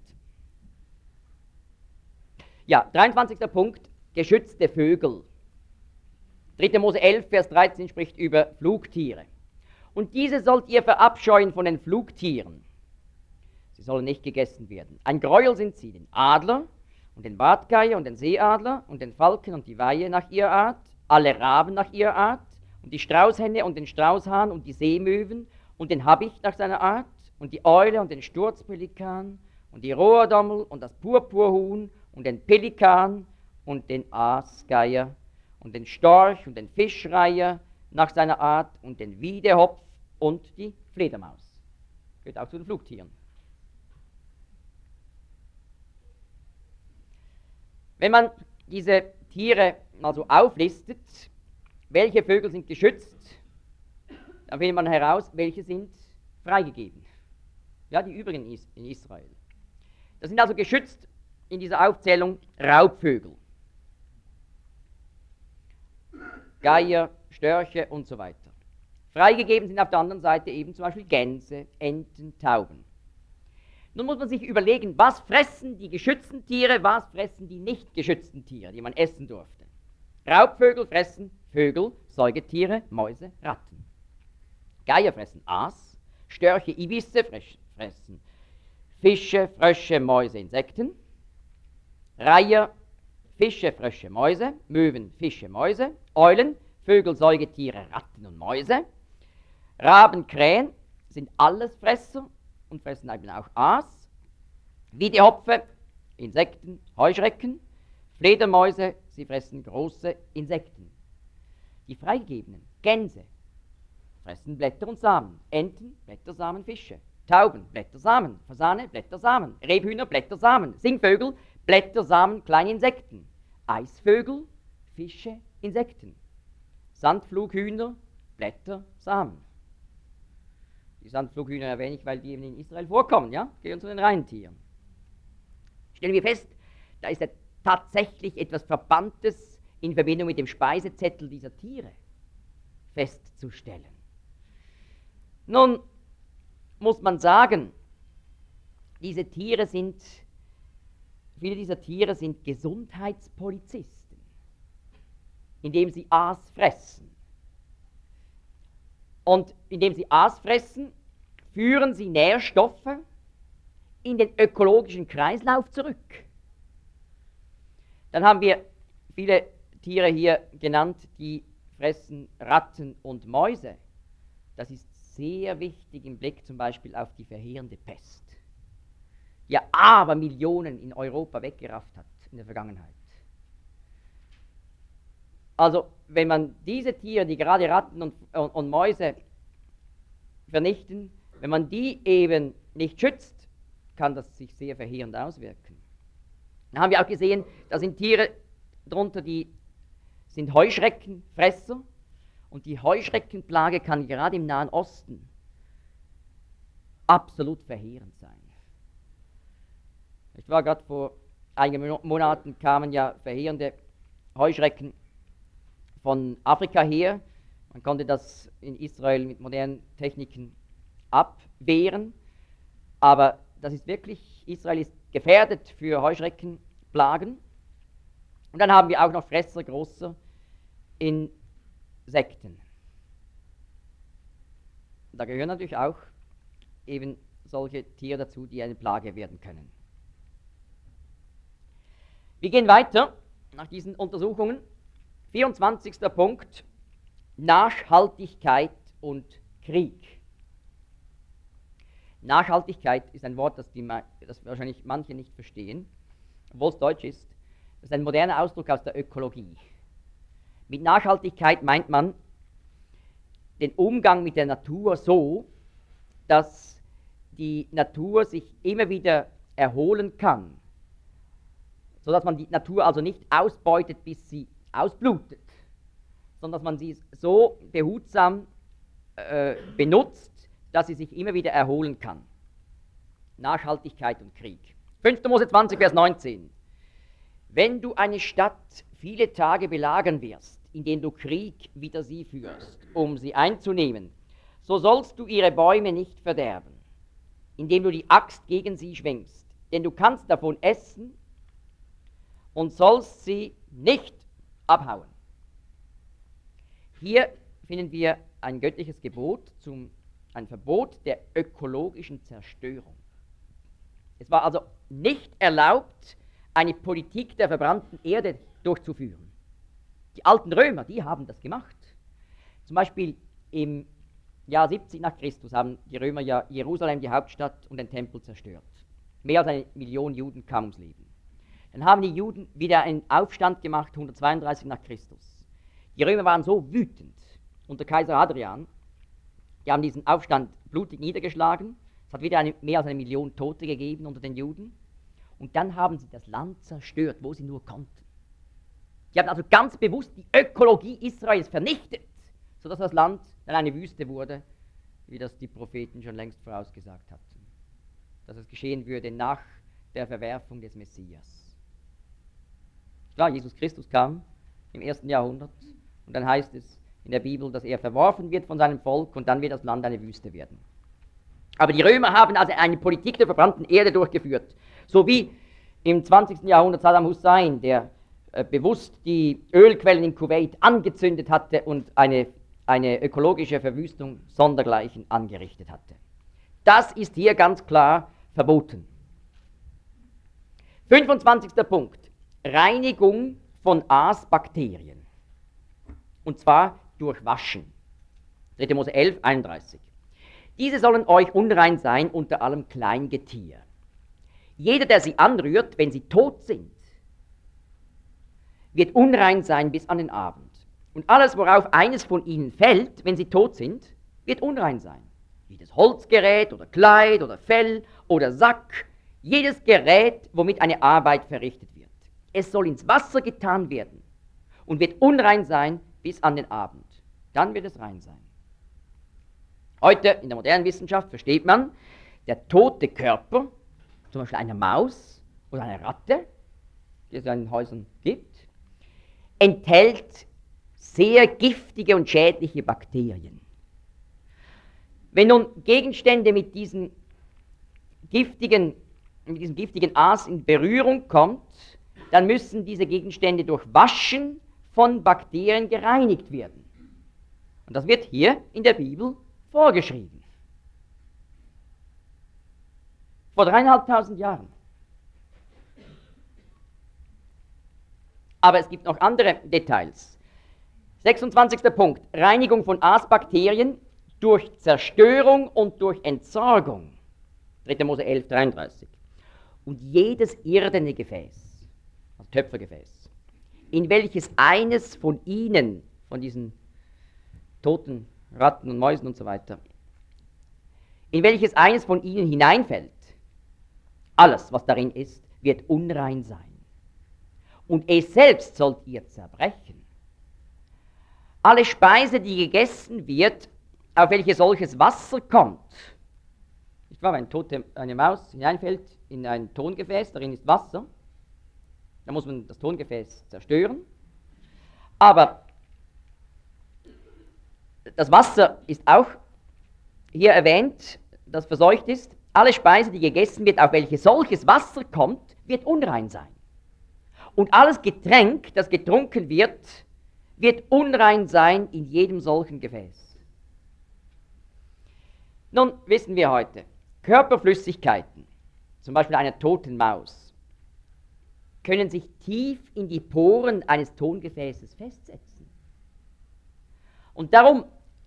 Ja, dreiundzwanzigster Punkt, geschützte Vögel. dritter Mose elf, Vers dreizehn spricht über Flugtiere. Und diese sollt ihr verabscheuen von den Flugtieren. Sie sollen nicht gegessen werden. Ein Gräuel sind sie, den Adler und den Bartgeier und den Seeadler und den Falken und die Weihe nach ihrer Art, alle Raben nach ihrer Art und die Straußhenne und den Straußhahn und die Seemöwen und den Habicht nach seiner Art und die Eule und den Sturzpelikan und die Rohrdommel und das Purpurhuhn und den Pelikan und den Aasgeier und den Storch und den Fischreiher nach seiner Art und den Wiedehopf und die Fledermaus. Gehört auch zu den Flugtieren. Wenn man diese Tiere also auflistet, welche Vögel sind geschützt, dann findet man heraus, welche sind freigegeben. Ja, die übrigen in Israel. Das sind also geschützt in dieser Aufzählung Raubvögel. Geier, Störche und so weiter. Freigegeben sind auf der anderen Seite eben zum Beispiel Gänse, Enten, Tauben. Nun muss man sich überlegen, was fressen die geschützten Tiere, was fressen die nicht geschützten Tiere, die man essen durfte. Raubvögel fressen Vögel, Säugetiere, Mäuse, Ratten. Geier fressen Aas, Störche, Ibisse fressen Fische, Frösche, Mäuse, Insekten. Reiher, Fische, Frösche, Mäuse, Möwen, Fische, Mäuse, Eulen, Vögel, Säugetiere, Ratten und Mäuse. Raben, Krähen sind alles Fresser und fressen eben auch Aas. Wiedehopfe, Insekten, Heuschrecken. Fledermäuse, sie fressen große Insekten. Die Freigegebenen, Gänse, fressen Blätter und Samen. Enten, Blätter, Samen, Fische. Tauben, Blätter, Samen. Fasane, Blätter, Samen. Rebhühner, Blätter, Samen. Singvögel, Blätter, Samen, kleine Insekten. Eisvögel, Fische, Insekten. Sandflughühner, Blätter, Samen. Die Sandflughühner erwähne ich, weil die eben in Israel vorkommen, ja? Gehören zu den Reintieren. Stellen wir fest, da ist ja tatsächlich etwas Verbanntes in Verbindung mit dem Speisezettel dieser Tiere festzustellen. Nun muss man sagen, diese Tiere sind, viele dieser Tiere sind Gesundheitspolizisten, indem sie Aas fressen. Und indem sie Aas fressen, führen sie Nährstoffe in den ökologischen Kreislauf zurück. Dann haben wir viele Tiere hier genannt, die fressen Ratten und Mäuse. Das ist sehr wichtig im Blick zum Beispiel auf die verheerende Pest, die ja aber Millionen in Europa weggerafft hat in der Vergangenheit. Also wenn man diese Tiere, die gerade Ratten und, und, und Mäuse vernichten, wenn man die eben nicht schützt, kann das sich sehr verheerend auswirken. Dann haben wir auch gesehen, da sind Tiere drunter, die sind Heuschreckenfresser, und die Heuschreckenplage kann gerade im Nahen Osten absolut verheerend sein. Ich war gerade vor einigen Monaten, kamen ja verheerende Heuschrecken von Afrika her. Man konnte das in Israel mit modernen Techniken abwehren, aber das ist wirklich, Israel ist gefährdet für Heuschreckenplagen. Und dann haben wir auch noch Fresser großer Insekten. Da gehören natürlich auch eben solche Tiere dazu, die eine Plage werden können. Wir gehen weiter nach diesen Untersuchungen. vierundzwanzigster Punkt, Nachhaltigkeit und Krieg. Nachhaltigkeit ist ein Wort, das, die, das wahrscheinlich manche nicht verstehen, obwohl es Deutsch ist. Das ist ein moderner Ausdruck aus der Ökologie. Mit Nachhaltigkeit meint man den Umgang mit der Natur so, dass die Natur sich immer wieder erholen kann, sodass man die Natur also nicht ausbeutet, bis sie ausblutet, sondern dass man sie so behutsam äh, benutzt, dass sie sich immer wieder erholen kann. Nachhaltigkeit und Krieg. fünfter Mose zwanzig, Vers neunzehn. Wenn du eine Stadt viele Tage belagern wirst, indem du Krieg wider sie führst, um sie einzunehmen, so sollst du ihre Bäume nicht verderben, indem du die Axt gegen sie schwingst, denn du kannst davon essen und sollst sie nicht abhauen. Hier finden wir ein göttliches Gebot, zum, ein Verbot der ökologischen Zerstörung. Es war also nicht erlaubt, eine Politik der verbrannten Erde durchzuführen. Die alten Römer, die haben das gemacht. Zum Beispiel im Jahr siebzig nach Christus haben die Römer ja Jerusalem, die Hauptstadt, und den Tempel zerstört. Mehr als eine Million Juden kamen ums Leben. Dann haben die Juden wieder einen Aufstand gemacht, hundertzweiunddreißig nach Christus. Die Römer waren so wütend unter Kaiser Hadrian, die haben diesen Aufstand blutig niedergeschlagen. Es hat wieder eine, mehr als eine Million Tote gegeben unter den Juden. Und dann haben sie das Land zerstört, wo sie nur konnten. Die haben also ganz bewusst die Ökologie Israels vernichtet, sodass das Land dann eine Wüste wurde, wie das die Propheten schon längst vorausgesagt hatten. Dass es geschehen würde nach der Verwerfung des Messias. Klar, Jesus Christus kam im ersten Jahrhundert und dann heißt es in der Bibel, dass er verworfen wird von seinem Volk und dann wird das Land eine Wüste werden. Aber die Römer haben also eine Politik der verbrannten Erde durchgeführt, so wie im zwanzigsten Jahrhundert Saddam Hussein, der äh, bewusst die Ölquellen in Kuwait angezündet hatte und eine, eine ökologische Verwüstung sondergleichen angerichtet hatte. Das ist hier ganz klar verboten. fünfundzwanzigster Punkt. Reinigung von Aasbakterien. Und zwar durch Waschen. dritter Mose elf, einunddreißig. Diese sollen euch unrein sein unter allem Kleingetier. Jeder, der sie anrührt, wenn sie tot sind, wird unrein sein bis an den Abend. Und alles, worauf eines von ihnen fällt, wenn sie tot sind, wird unrein sein. Jedes Holzgerät oder Kleid oder Fell oder Sack, jedes Gerät, womit eine Arbeit verrichtet wird. Es soll ins Wasser getan werden und wird unrein sein bis an den Abend. Dann wird es rein sein. Heute in der modernen Wissenschaft versteht man, der tote Körper, zum Beispiel einer Maus oder einer Ratte, die es ja in Häusern gibt, enthält sehr giftige und schädliche Bakterien. Wenn nun Gegenstände mit diesen giftigen, mit diesem giftigen Aas in Berührung kommt, dann müssen diese Gegenstände durch Waschen von Bakterien gereinigt werden. Und das wird hier in der Bibel vorgeschrieben. Vor dreieinhalbtausend Jahren. Aber es gibt noch andere Details. sechsundzwanzigster Punkt. Reinigung von Aasbakterien durch Zerstörung und durch Entsorgung. dritter Mose elf, dreiunddreißig. Und jedes irdene Gefäß, also Töpfergefäß, in welches eines von ihnen, von diesen toten Ratten und Mäusen und so weiter, in welches eines von ihnen hineinfällt, alles, was darin ist, wird unrein sein. Und es selbst sollt ihr zerbrechen. Alle Speise, die gegessen wird, auf welche solches Wasser kommt, nicht wahr, wenn tote, eine Maus hineinfällt in ein Tongefäß, darin ist Wasser, dann muss man das Tongefäß zerstören, aber das Wasser ist auch hier erwähnt, das verseucht ist. Alle Speise, die gegessen wird, auf welche solches Wasser kommt, wird unrein sein. Und alles Getränk, das getrunken wird, wird unrein sein in jedem solchen Gefäß. Nun wissen wir heute, Körperflüssigkeiten, zum Beispiel einer toten Maus, können sich tief in die Poren eines Tongefäßes festsetzen. Und darum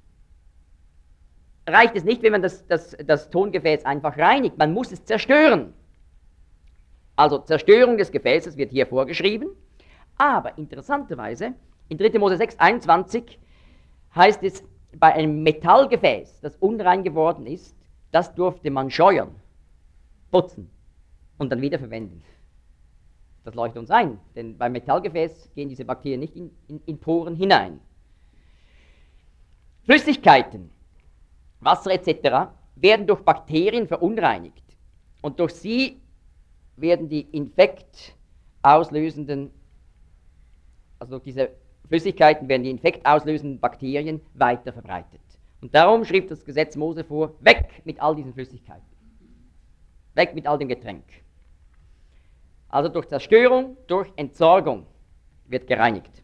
reicht es nicht, wenn man das, das, das Tongefäß einfach reinigt, man muss es zerstören. Also Zerstörung des Gefäßes wird hier vorgeschrieben, aber interessanterweise, in dritter Mose sechs, einundzwanzig heißt es, bei einem Metallgefäß, das unrein geworden ist, das durfte man scheuern, putzen und dann wieder verwenden. Das leuchtet uns ein, denn beim Metallgefäß gehen diese Bakterien nicht in, in, in Poren hinein. Flüssigkeiten, Wasser et cetera werden durch Bakterien verunreinigt und durch sie werden die infektauslösenden, also durch diese Flüssigkeiten werden die infektauslösenden Bakterien weiter verbreitet. Und darum schrieb das Gesetz Mose vor, weg mit all diesen Flüssigkeiten, weg mit all dem Getränk. Also durch Zerstörung, durch Entsorgung wird gereinigt.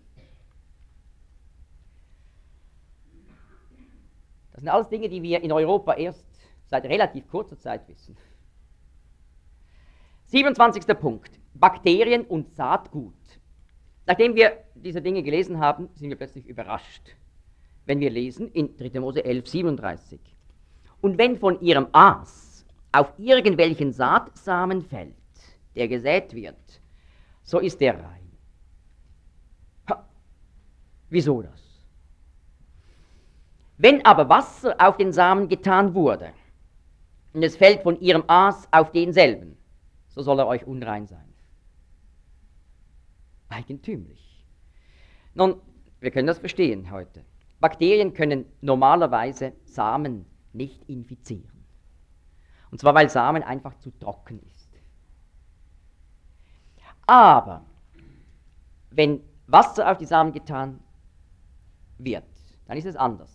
Das sind alles Dinge, die wir in Europa erst seit relativ kurzer Zeit wissen. siebenundzwanzigster Punkt. Bakterien und Saatgut. Nachdem wir diese Dinge gelesen haben, sind wir plötzlich überrascht, wenn wir lesen in dritter Mose elf, siebenunddreißig. Und wenn von ihrem Aas auf irgendwelchen Saatsamen fällt, der gesät wird, so ist er rein. Ha, wieso das? Wenn aber Wasser auf den Samen getan wurde, und es fällt von ihrem Aas auf denselben, so soll er euch unrein sein. Eigentümlich. Nun, wir können das verstehen heute. Bakterien können normalerweise Samen nicht infizieren. Und zwar, weil Samen einfach zu trocken ist. Aber wenn Wasser auf die Samen getan wird, dann ist es anders.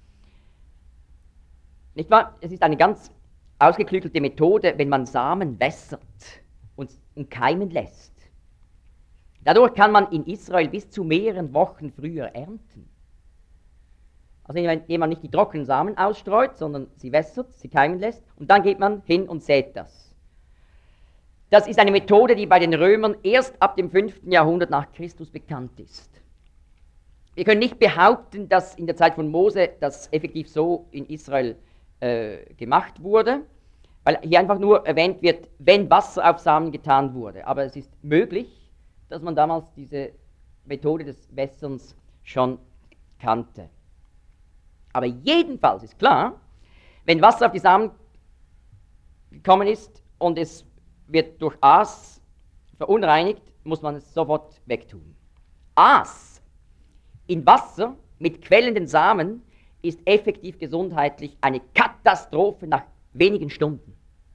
Nicht wahr? Es ist eine ganz ausgeklügelte Methode, wenn man Samen wässert und, und keimen lässt. Dadurch kann man in Israel bis zu mehreren Wochen früher ernten. Also indem man nicht die trockenen Samen ausstreut, sondern sie wässert, sie keimen lässt und dann geht man hin und sät das. Das ist eine Methode, die bei den Römern erst ab dem fünften Jahrhundert nach Christus bekannt ist. Wir können nicht behaupten, dass in der Zeit von Mose das effektiv so in Israel äh, gemacht wurde, weil hier einfach nur erwähnt wird, wenn Wasser auf Samen getan wurde. Aber es ist möglich, dass man damals diese Methode des Wässerns schon kannte. Aber jedenfalls ist klar, wenn Wasser auf die Samen gekommen ist und es wird durch Aas verunreinigt, muss man es sofort wegtun. Aas in Wasser mit quellenden Samen ist effektiv gesundheitlich eine Katastrophe nach wenigen Stunden.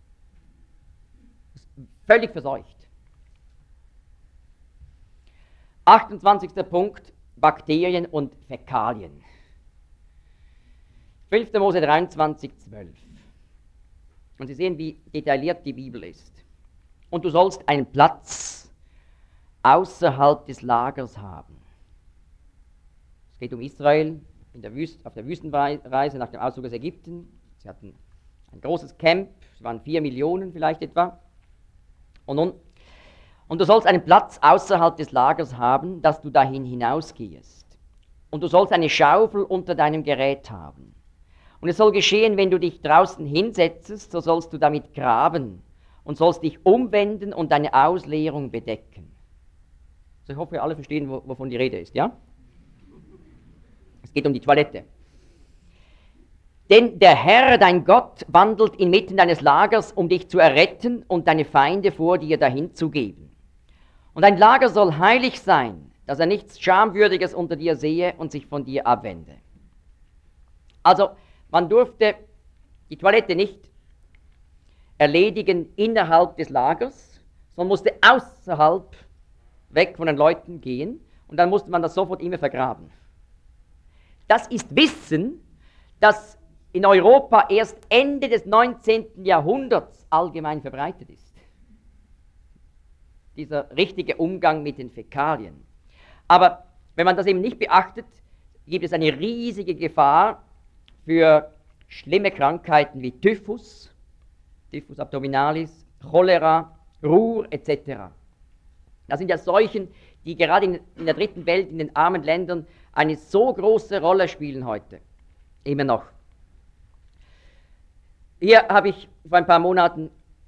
Völlig verseucht. achtundzwanzigster Punkt, Bakterien und Fäkalien. fünfter Mose dreiundzwanzig, zwölf. Und Sie sehen, wie detailliert die Bibel ist. Und du sollst einen Platz außerhalb des Lagers haben. Es geht um Israel in der Wüste, auf der Wüstenreise nach dem Auszug aus Ägypten. Sie hatten ein großes Camp, es waren vier Millionen vielleicht etwa. Und nun, und du sollst einen Platz außerhalb des Lagers haben, dass du dahin hinausgehst. Und du sollst eine Schaufel unter deinem Gerät haben. Und es soll geschehen, wenn du dich draußen hinsetzest, so sollst du damit graben und sollst dich umwenden und deine Ausleerung bedecken. Also ich hoffe, ihr alle verstehen, wovon die Rede ist, ja? Es geht um die Toilette. Denn der Herr, dein Gott, wandelt inmitten deines Lagers, um dich zu erretten und deine Feinde vor dir dahin zu geben. Und dein Lager soll heilig sein, dass er nichts Schamwürdiges unter dir sehe und sich von dir abwende. Also, man durfte die Toilette nicht erledigen innerhalb des Lagers, sondern musste außerhalb weg von den Leuten gehen und dann musste man das sofort immer vergraben. Das ist Wissen, das in Europa erst Ende des neunzehnten Jahrhunderts allgemein verbreitet ist. Dieser richtige Umgang mit den Fäkalien. Aber wenn man das eben nicht beachtet, gibt es eine riesige Gefahr für schlimme Krankheiten wie Typhus, Typhus abdominalis, Cholera, Ruhr et cetera. Das sind ja Seuchen, die gerade in, in der dritten Welt, in den armen Ländern, eine so große Rolle spielen heute. Immer noch. Hier habe ich vor ein paar Monaten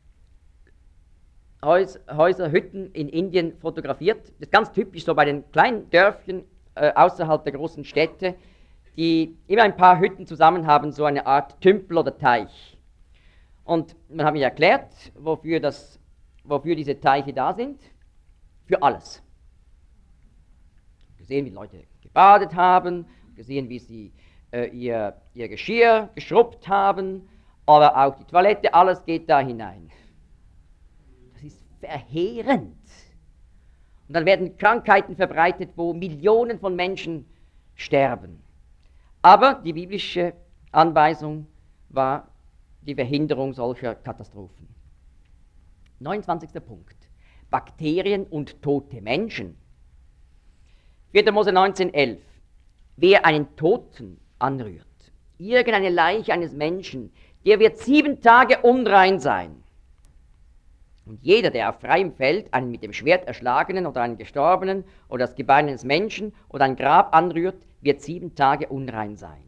Häus, Häuser, Hütten in Indien fotografiert. Das ist ganz typisch so bei den kleinen Dörfchen äh, außerhalb der großen Städte, die immer ein paar Hütten zusammen haben, so eine Art Tümpel oder Teich. Und man hat mir erklärt, wofür, das, wofür diese Teiche da sind. Für alles. Gesehen, wie Leute gebadet haben, gesehen, wie sie äh, ihr, ihr Geschirr geschrubbt haben, aber auch die Toilette, alles geht da hinein. Das ist verheerend. Und dann werden Krankheiten verbreitet, wo Millionen von Menschen sterben. Aber die biblische Anweisung war die Verhinderung solcher Katastrophen. neunundzwanzigster Punkt. Bakterien und tote Menschen. vierter Mose neunzehn, elf. Wer einen Toten anrührt, irgendeine Leiche eines Menschen, der wird sieben Tage unrein sein. Und jeder, der auf freiem Feld einen mit dem Schwert erschlagenen oder einen Gestorbenen oder das Gebein eines Menschen oder ein Grab anrührt, wird sieben Tage unrein sein.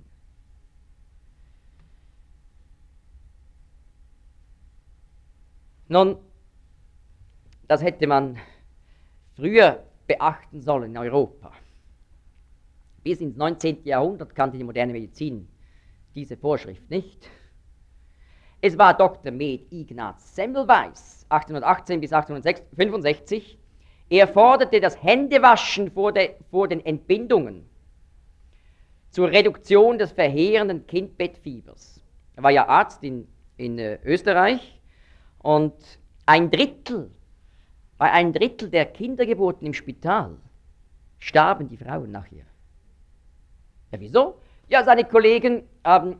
Nun, das hätte man früher beachten sollen in Europa. Bis ins neunzehnten Jahrhundert kannte die moderne Medizin diese Vorschrift nicht. Es war Doktor Med Ignaz Semmelweis, achtzehnhundertachtzehn bis achtzehnhundertfünfundsechzig. Er forderte das Händewaschen vor, de, vor den Entbindungen zur Reduktion des verheerenden Kindbettfiebers. Er war ja Arzt in, in äh, Österreich und ein Drittel, bei einem Drittel der Kindergeburten im Spital starben die Frauen nachher. Ja, wieso? Ja, seine Kollegen haben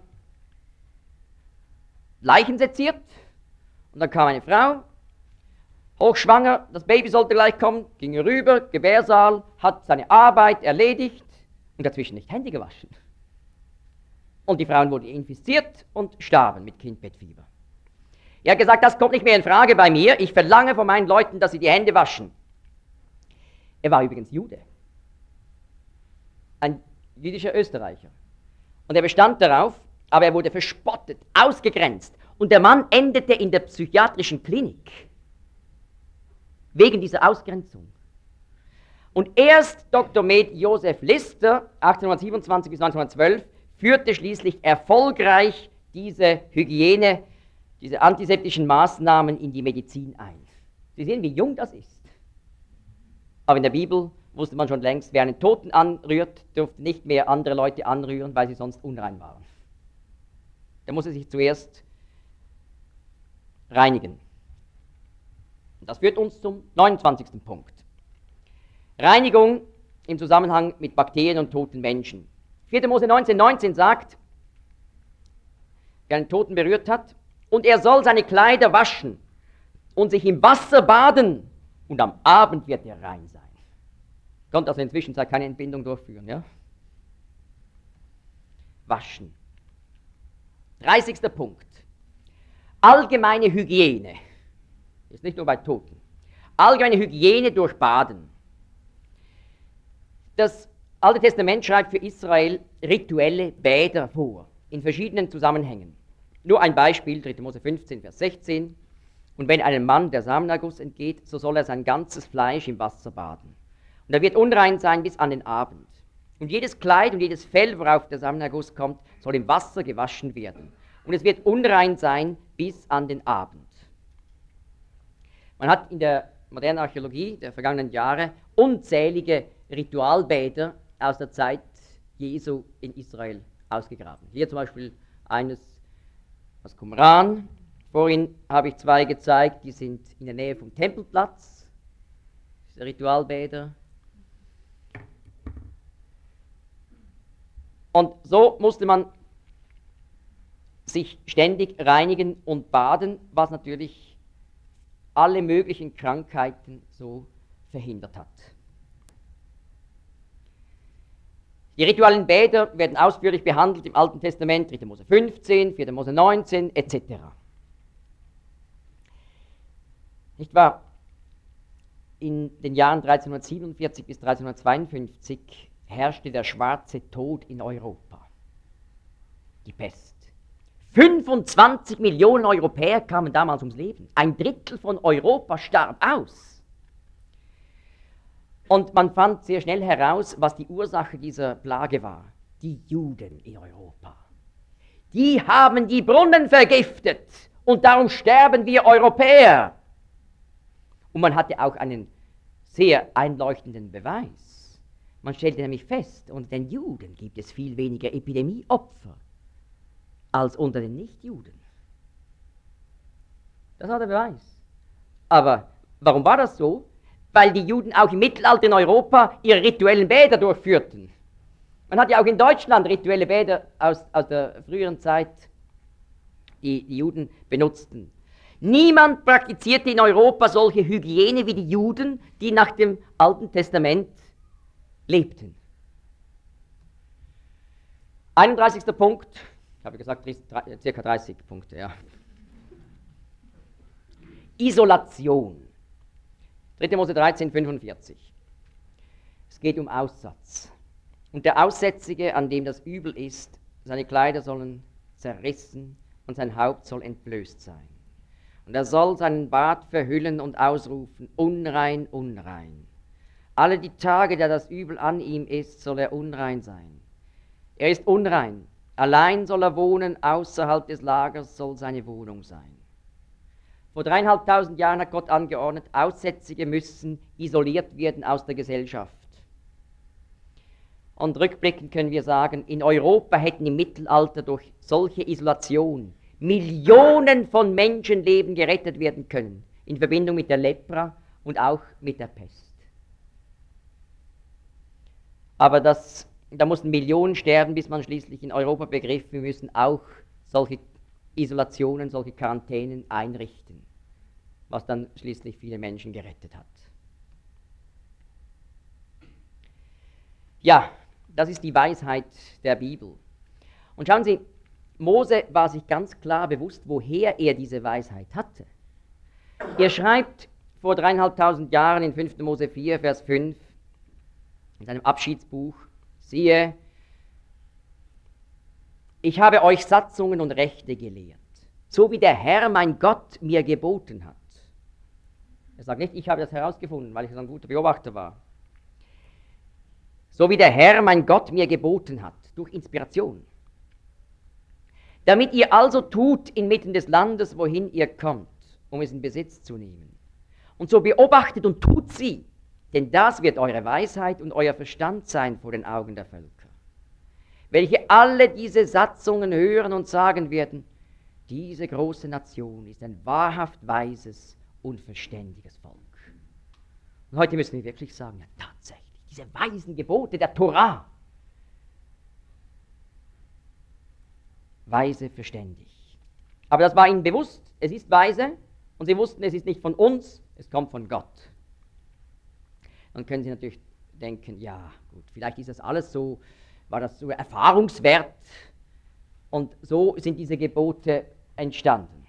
Leichen seziert und dann kam eine Frau, hochschwanger, das Baby sollte gleich kommen, ging rüber, Gebärsaal, hat seine Arbeit erledigt und dazwischen nicht Hände gewaschen. Und die Frauen wurden infiziert und starben mit Kindbettfieber. Er hat gesagt, das kommt nicht mehr in Frage bei mir, ich verlange von meinen Leuten, dass sie die Hände waschen. Er war übrigens Jude, ein jüdischer Österreicher. Und er bestand darauf, aber er wurde verspottet, ausgegrenzt. Und der Mann endete in der psychiatrischen Klinik wegen dieser Ausgrenzung. Und erst Doktor Med Joseph Lister, achtzehnhundertsiebenundzwanzig bis neunzehnhundertzwölf, führte schließlich erfolgreich diese Hygiene, diese antiseptischen Maßnahmen in die Medizin ein. Sie sehen, wie jung das ist. Aber in der Bibel wusste man schon längst, wer einen Toten anrührt, durfte nicht mehr andere Leute anrühren, weil sie sonst unrein waren. Der musste sich zuerst reinigen. Und das führt uns zum neunundzwanzigsten Punkt. Reinigung im Zusammenhang mit Bakterien und toten Menschen. vierter Mose neunzehn, neunzehn sagt, wer einen Toten berührt hat, und er soll seine Kleider waschen und sich im Wasser baden, und am Abend wird er rein sein. Konnte also in der Zwischenzeit keine Entbindung durchführen. Ja? Waschen. dreißigster Punkt. Allgemeine Hygiene. Ist nicht nur bei Toten. Allgemeine Hygiene durch Baden. Das Alte Testament schreibt für Israel rituelle Bäder vor, in verschiedenen Zusammenhängen. Nur ein Beispiel, dritter Mose fünfzehn, Vers sechzehn. Und wenn einem Mann der Samenerguss entgeht, so soll er sein ganzes Fleisch im Wasser baden. Und er wird unrein sein bis an den Abend. Und jedes Kleid und jedes Fell, worauf der Samenerguss kommt, soll im Wasser gewaschen werden. Und es wird unrein sein bis an den Abend. Man hat in der modernen Archäologie der vergangenen Jahre unzählige Ritualbäder aus der Zeit Jesu in Israel ausgegraben. Hier zum Beispiel eines aus Qumran. Vorhin habe ich zwei gezeigt, die sind in der Nähe vom Tempelplatz. Diese Ritualbäder. Und so musste man sich ständig reinigen und baden, was natürlich alle möglichen Krankheiten so verhindert hat. Die rituellen Bäder werden ausführlich behandelt im Alten Testament, dritter Mose fünfzehn, vierter Mose neunzehn et cetera. Nicht wahr? In den Jahren dreizehnhundertsiebenundvierzig bis dreizehnhundertzweiundfünfzig herrschte der schwarze Tod in Europa. Die Pest. fünfundzwanzig Millionen Europäer kamen damals ums Leben. Ein Drittel von Europa starb aus. Und man fand sehr schnell heraus, was die Ursache dieser Plage war. Die Juden in Europa. Die haben die Brunnen vergiftet und darum sterben wir Europäer. Und man hatte auch einen sehr einleuchtenden Beweis. Man stellte nämlich fest, unter den Juden gibt es viel weniger Epidemieopfer als unter den Nichtjuden. Das war der Beweis. Aber warum war das so? Weil die Juden auch im Mittelalter in Europa ihre rituellen Bäder durchführten. Man hat ja auch in Deutschland rituelle Bäder aus, aus der früheren Zeit, die die Juden benutzten. Niemand praktizierte in Europa solche Hygiene wie die Juden, die nach dem Alten Testament lebten. einunddreißigster Punkt, ich habe gesagt, circa dreißig Punkte, ja. Isolation. dritter Mose dreizehn, fünfundvierzig. Es geht um Aussatz. Und der Aussätzige, an dem das Übel ist, seine Kleider sollen zerrissen und sein Haupt soll entblößt sein. Und er soll seinen Bart verhüllen und ausrufen, unrein, unrein. Alle die Tage, da das Übel an ihm ist, soll er unrein sein. Er ist unrein. Allein soll er wohnen, außerhalb des Lagers soll seine Wohnung sein. Vor dreieinhalbtausend Jahren hat Gott angeordnet, Aussätzige müssen isoliert werden aus der Gesellschaft. Und rückblickend können wir sagen, in Europa hätten im Mittelalter durch solche Isolation Millionen von Menschenleben gerettet werden können, in Verbindung mit der Lepra und auch mit der Pest. Aber das, da mussten Millionen sterben, bis man schließlich in Europa begriff, wir müssen auch solche Isolationen, solche Quarantänen einrichten, was dann schließlich viele Menschen gerettet hat. Ja, das ist die Weisheit der Bibel. Und schauen Sie, Mose war sich ganz klar bewusst, woher er diese Weisheit hatte. Er schreibt vor dreieinhalbtausend Jahren in fünfter Mose vier, Vers fünf, in seinem Abschiedsbuch, siehe, ich habe euch Satzungen und Rechte gelehrt, so wie der Herr, mein Gott, mir geboten hat. Er sagt nicht, ich habe das herausgefunden, weil ich so ein guter Beobachter war. So wie der Herr, mein Gott, mir geboten hat, durch Inspiration. Damit ihr also tut inmitten des Landes, wohin ihr kommt, um es in Besitz zu nehmen. Und so beobachtet und tut sie, denn das wird eure Weisheit und euer Verstand sein vor den Augen der Völker, welche alle diese Satzungen hören und sagen werden, diese große Nation ist ein wahrhaft weises und verständiges Volk. Und heute müssen wir wirklich sagen, ja tatsächlich, diese weisen Gebote der Torah, weise, verständig. Aber das war ihnen bewusst, es ist weise, und sie wussten, es ist nicht von uns, es kommt von Gott. Dann können sie natürlich denken, ja gut, vielleicht ist das alles so, war das so erfahrungswert, und so sind diese Gebote entstanden.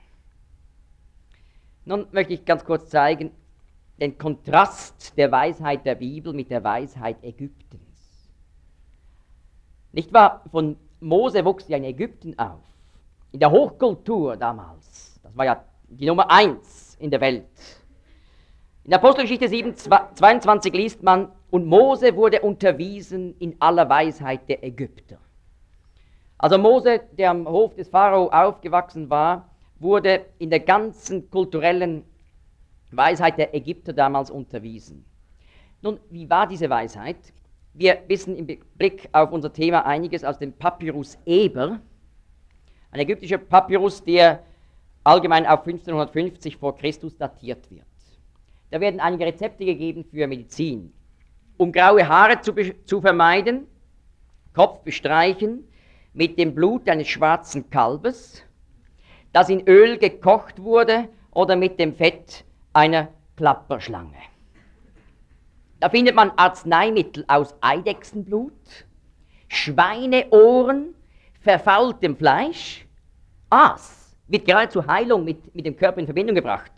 Nun möchte ich ganz kurz zeigen, den Kontrast der Weisheit der Bibel mit der Weisheit Ägyptens. Nicht wahr? Von Mose wuchs ja in Ägypten auf, in der Hochkultur damals. Das war ja die Nummer eins in der Welt. In der Apostelgeschichte sieben, zweiundzwanzig liest man, und Mose wurde unterwiesen in aller Weisheit der Ägypter. Also Mose, der am Hof des Pharao aufgewachsen war, wurde in der ganzen kulturellen Weisheit der Ägypter damals unterwiesen. Nun, wie war diese Weisheit? Wir wissen im Blick auf unser Thema einiges aus dem Papyrus Eber, ein ägyptischer Papyrus, der allgemein auf fünfzehnhundertfünfzig vor Christus datiert wird. Da werden einige Rezepte gegeben für Medizin. Um graue Haare zu, zu vermeiden, Kopf bestreichen mit dem Blut eines schwarzen Kalbes, das in Öl gekocht wurde, oder mit dem Fett einer Klapperschlange. Da findet man Arzneimittel aus Eidechsenblut, Schweineohren, verfaultem Fleisch, Aas, wird gerade zur Heilung mit, mit dem Körper in Verbindung gebracht,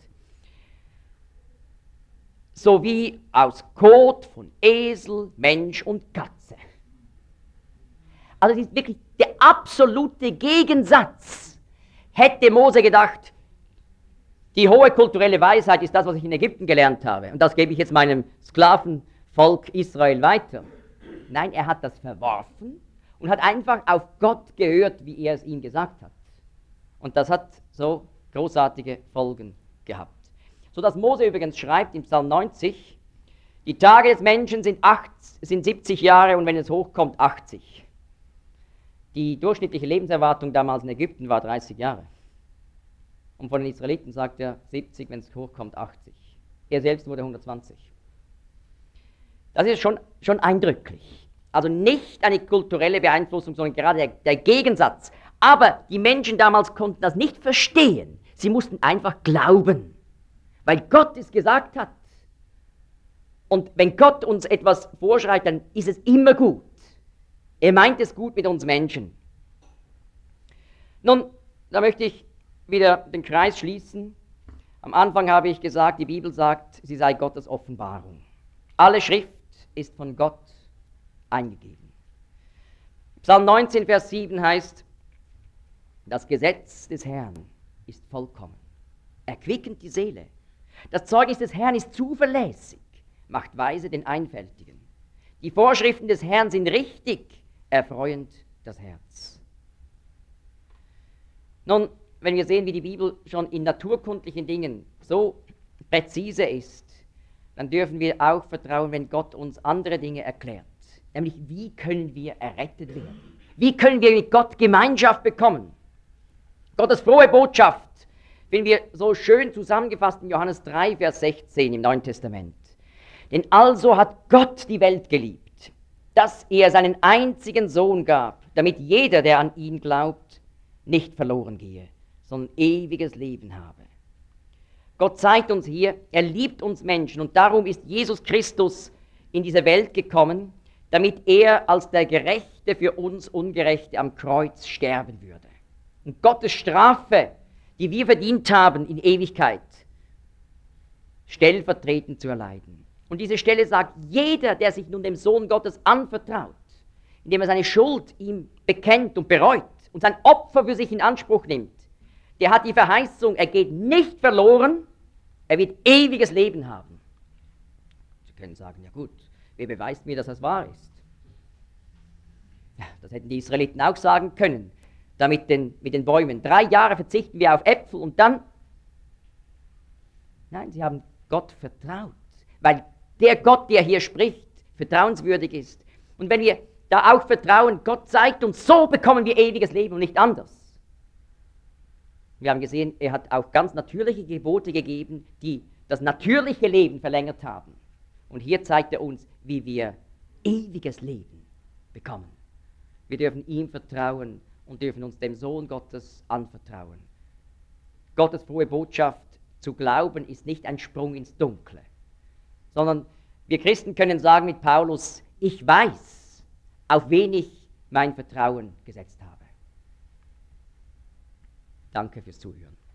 sowie aus Kot von Esel, Mensch und Katze. Also es ist wirklich der absolute Gegensatz. Hätte Mose gedacht, die hohe kulturelle Weisheit ist das, was ich in Ägypten gelernt habe, und das gebe ich jetzt meinem Sklavenvolk Israel weiter. Nein, er hat das verworfen und hat einfach auf Gott gehört, wie er es ihm gesagt hat. Und das hat so großartige Folgen gehabt. So dass Mose übrigens schreibt im Psalm neunzig, die Tage des Menschen sind, acht, sind siebzig Jahre und wenn es hochkommt, achtzig. Die durchschnittliche Lebenserwartung damals in Ägypten war dreißig Jahre. Und von den Israeliten sagt er siebzig, wenn es hochkommt, achtzig. Er selbst wurde hundertzwanzig. Das ist schon, schon eindrücklich. Also nicht eine kulturelle Beeinflussung, sondern gerade der, der Gegensatz. Aber die Menschen damals konnten das nicht verstehen. Sie mussten einfach glauben, weil Gott es gesagt hat. Und wenn Gott uns etwas vorschreibt, dann ist es immer gut. Er meint es gut mit uns Menschen. Nun, da möchte ich wieder den Kreis schließen. Am Anfang habe ich gesagt, die Bibel sagt, sie sei Gottes Offenbarung. Alle Schrift ist von Gott eingegeben. Psalm neunzehn, Vers sieben heißt, das Gesetz des Herrn ist vollkommen, erquickend die Seele. Das Zeugnis des Herrn ist zuverlässig, macht weise den Einfältigen. Die Vorschriften des Herrn sind richtig, erfreuend das Herz. Nun, wenn wir sehen, wie die Bibel schon in naturkundlichen Dingen so präzise ist, dann dürfen wir auch vertrauen, wenn Gott uns andere Dinge erklärt. Nämlich, wie können wir errettet werden? Wie können wir mit Gott Gemeinschaft bekommen? Gottes frohe Botschaft finden wir so schön zusammengefasst in Johannes drei, Vers sechzehn im Neuen Testament. Denn also hat Gott die Welt geliebt, dass er seinen einzigen Sohn gab, damit jeder, der an ihn glaubt, nicht verloren gehe, sondern ewiges Leben habe. Gott zeigt uns hier, er liebt uns Menschen und darum ist Jesus Christus in diese Welt gekommen, damit er als der Gerechte für uns Ungerechte am Kreuz sterben würde. Und Gottes Strafe, die wir verdient haben in Ewigkeit, stellvertretend zu erleiden. Und diese Stelle sagt, jeder, der sich nun dem Sohn Gottes anvertraut, indem er seine Schuld ihm bekennt und bereut und sein Opfer für sich in Anspruch nimmt, der hat die Verheißung, er geht nicht verloren, er wird ewiges Leben haben. Sie können sagen, ja gut, wer beweist mir, dass das wahr ist? Ja, das hätten die Israeliten auch sagen können. da mit den, mit den Bäumen. Drei Jahre verzichten wir auf Äpfel und dann, nein, sie haben Gott vertraut, weil der Gott, der hier spricht, vertrauenswürdig ist. Und wenn wir da auch vertrauen, Gott zeigt uns, so bekommen wir ewiges Leben und nicht anders. Wir haben gesehen, er hat auch ganz natürliche Gebote gegeben, die das natürliche Leben verlängert haben. Und hier zeigt er uns, wie wir ewiges Leben bekommen. Wir dürfen ihm vertrauen und dürfen uns dem Sohn Gottes anvertrauen. Gottes frohe Botschaft zu glauben ist nicht ein Sprung ins Dunkle, sondern wir Christen können sagen mit Paulus, ich weiß, auf wen ich mein Vertrauen gesetzt habe. Danke fürs Zuhören.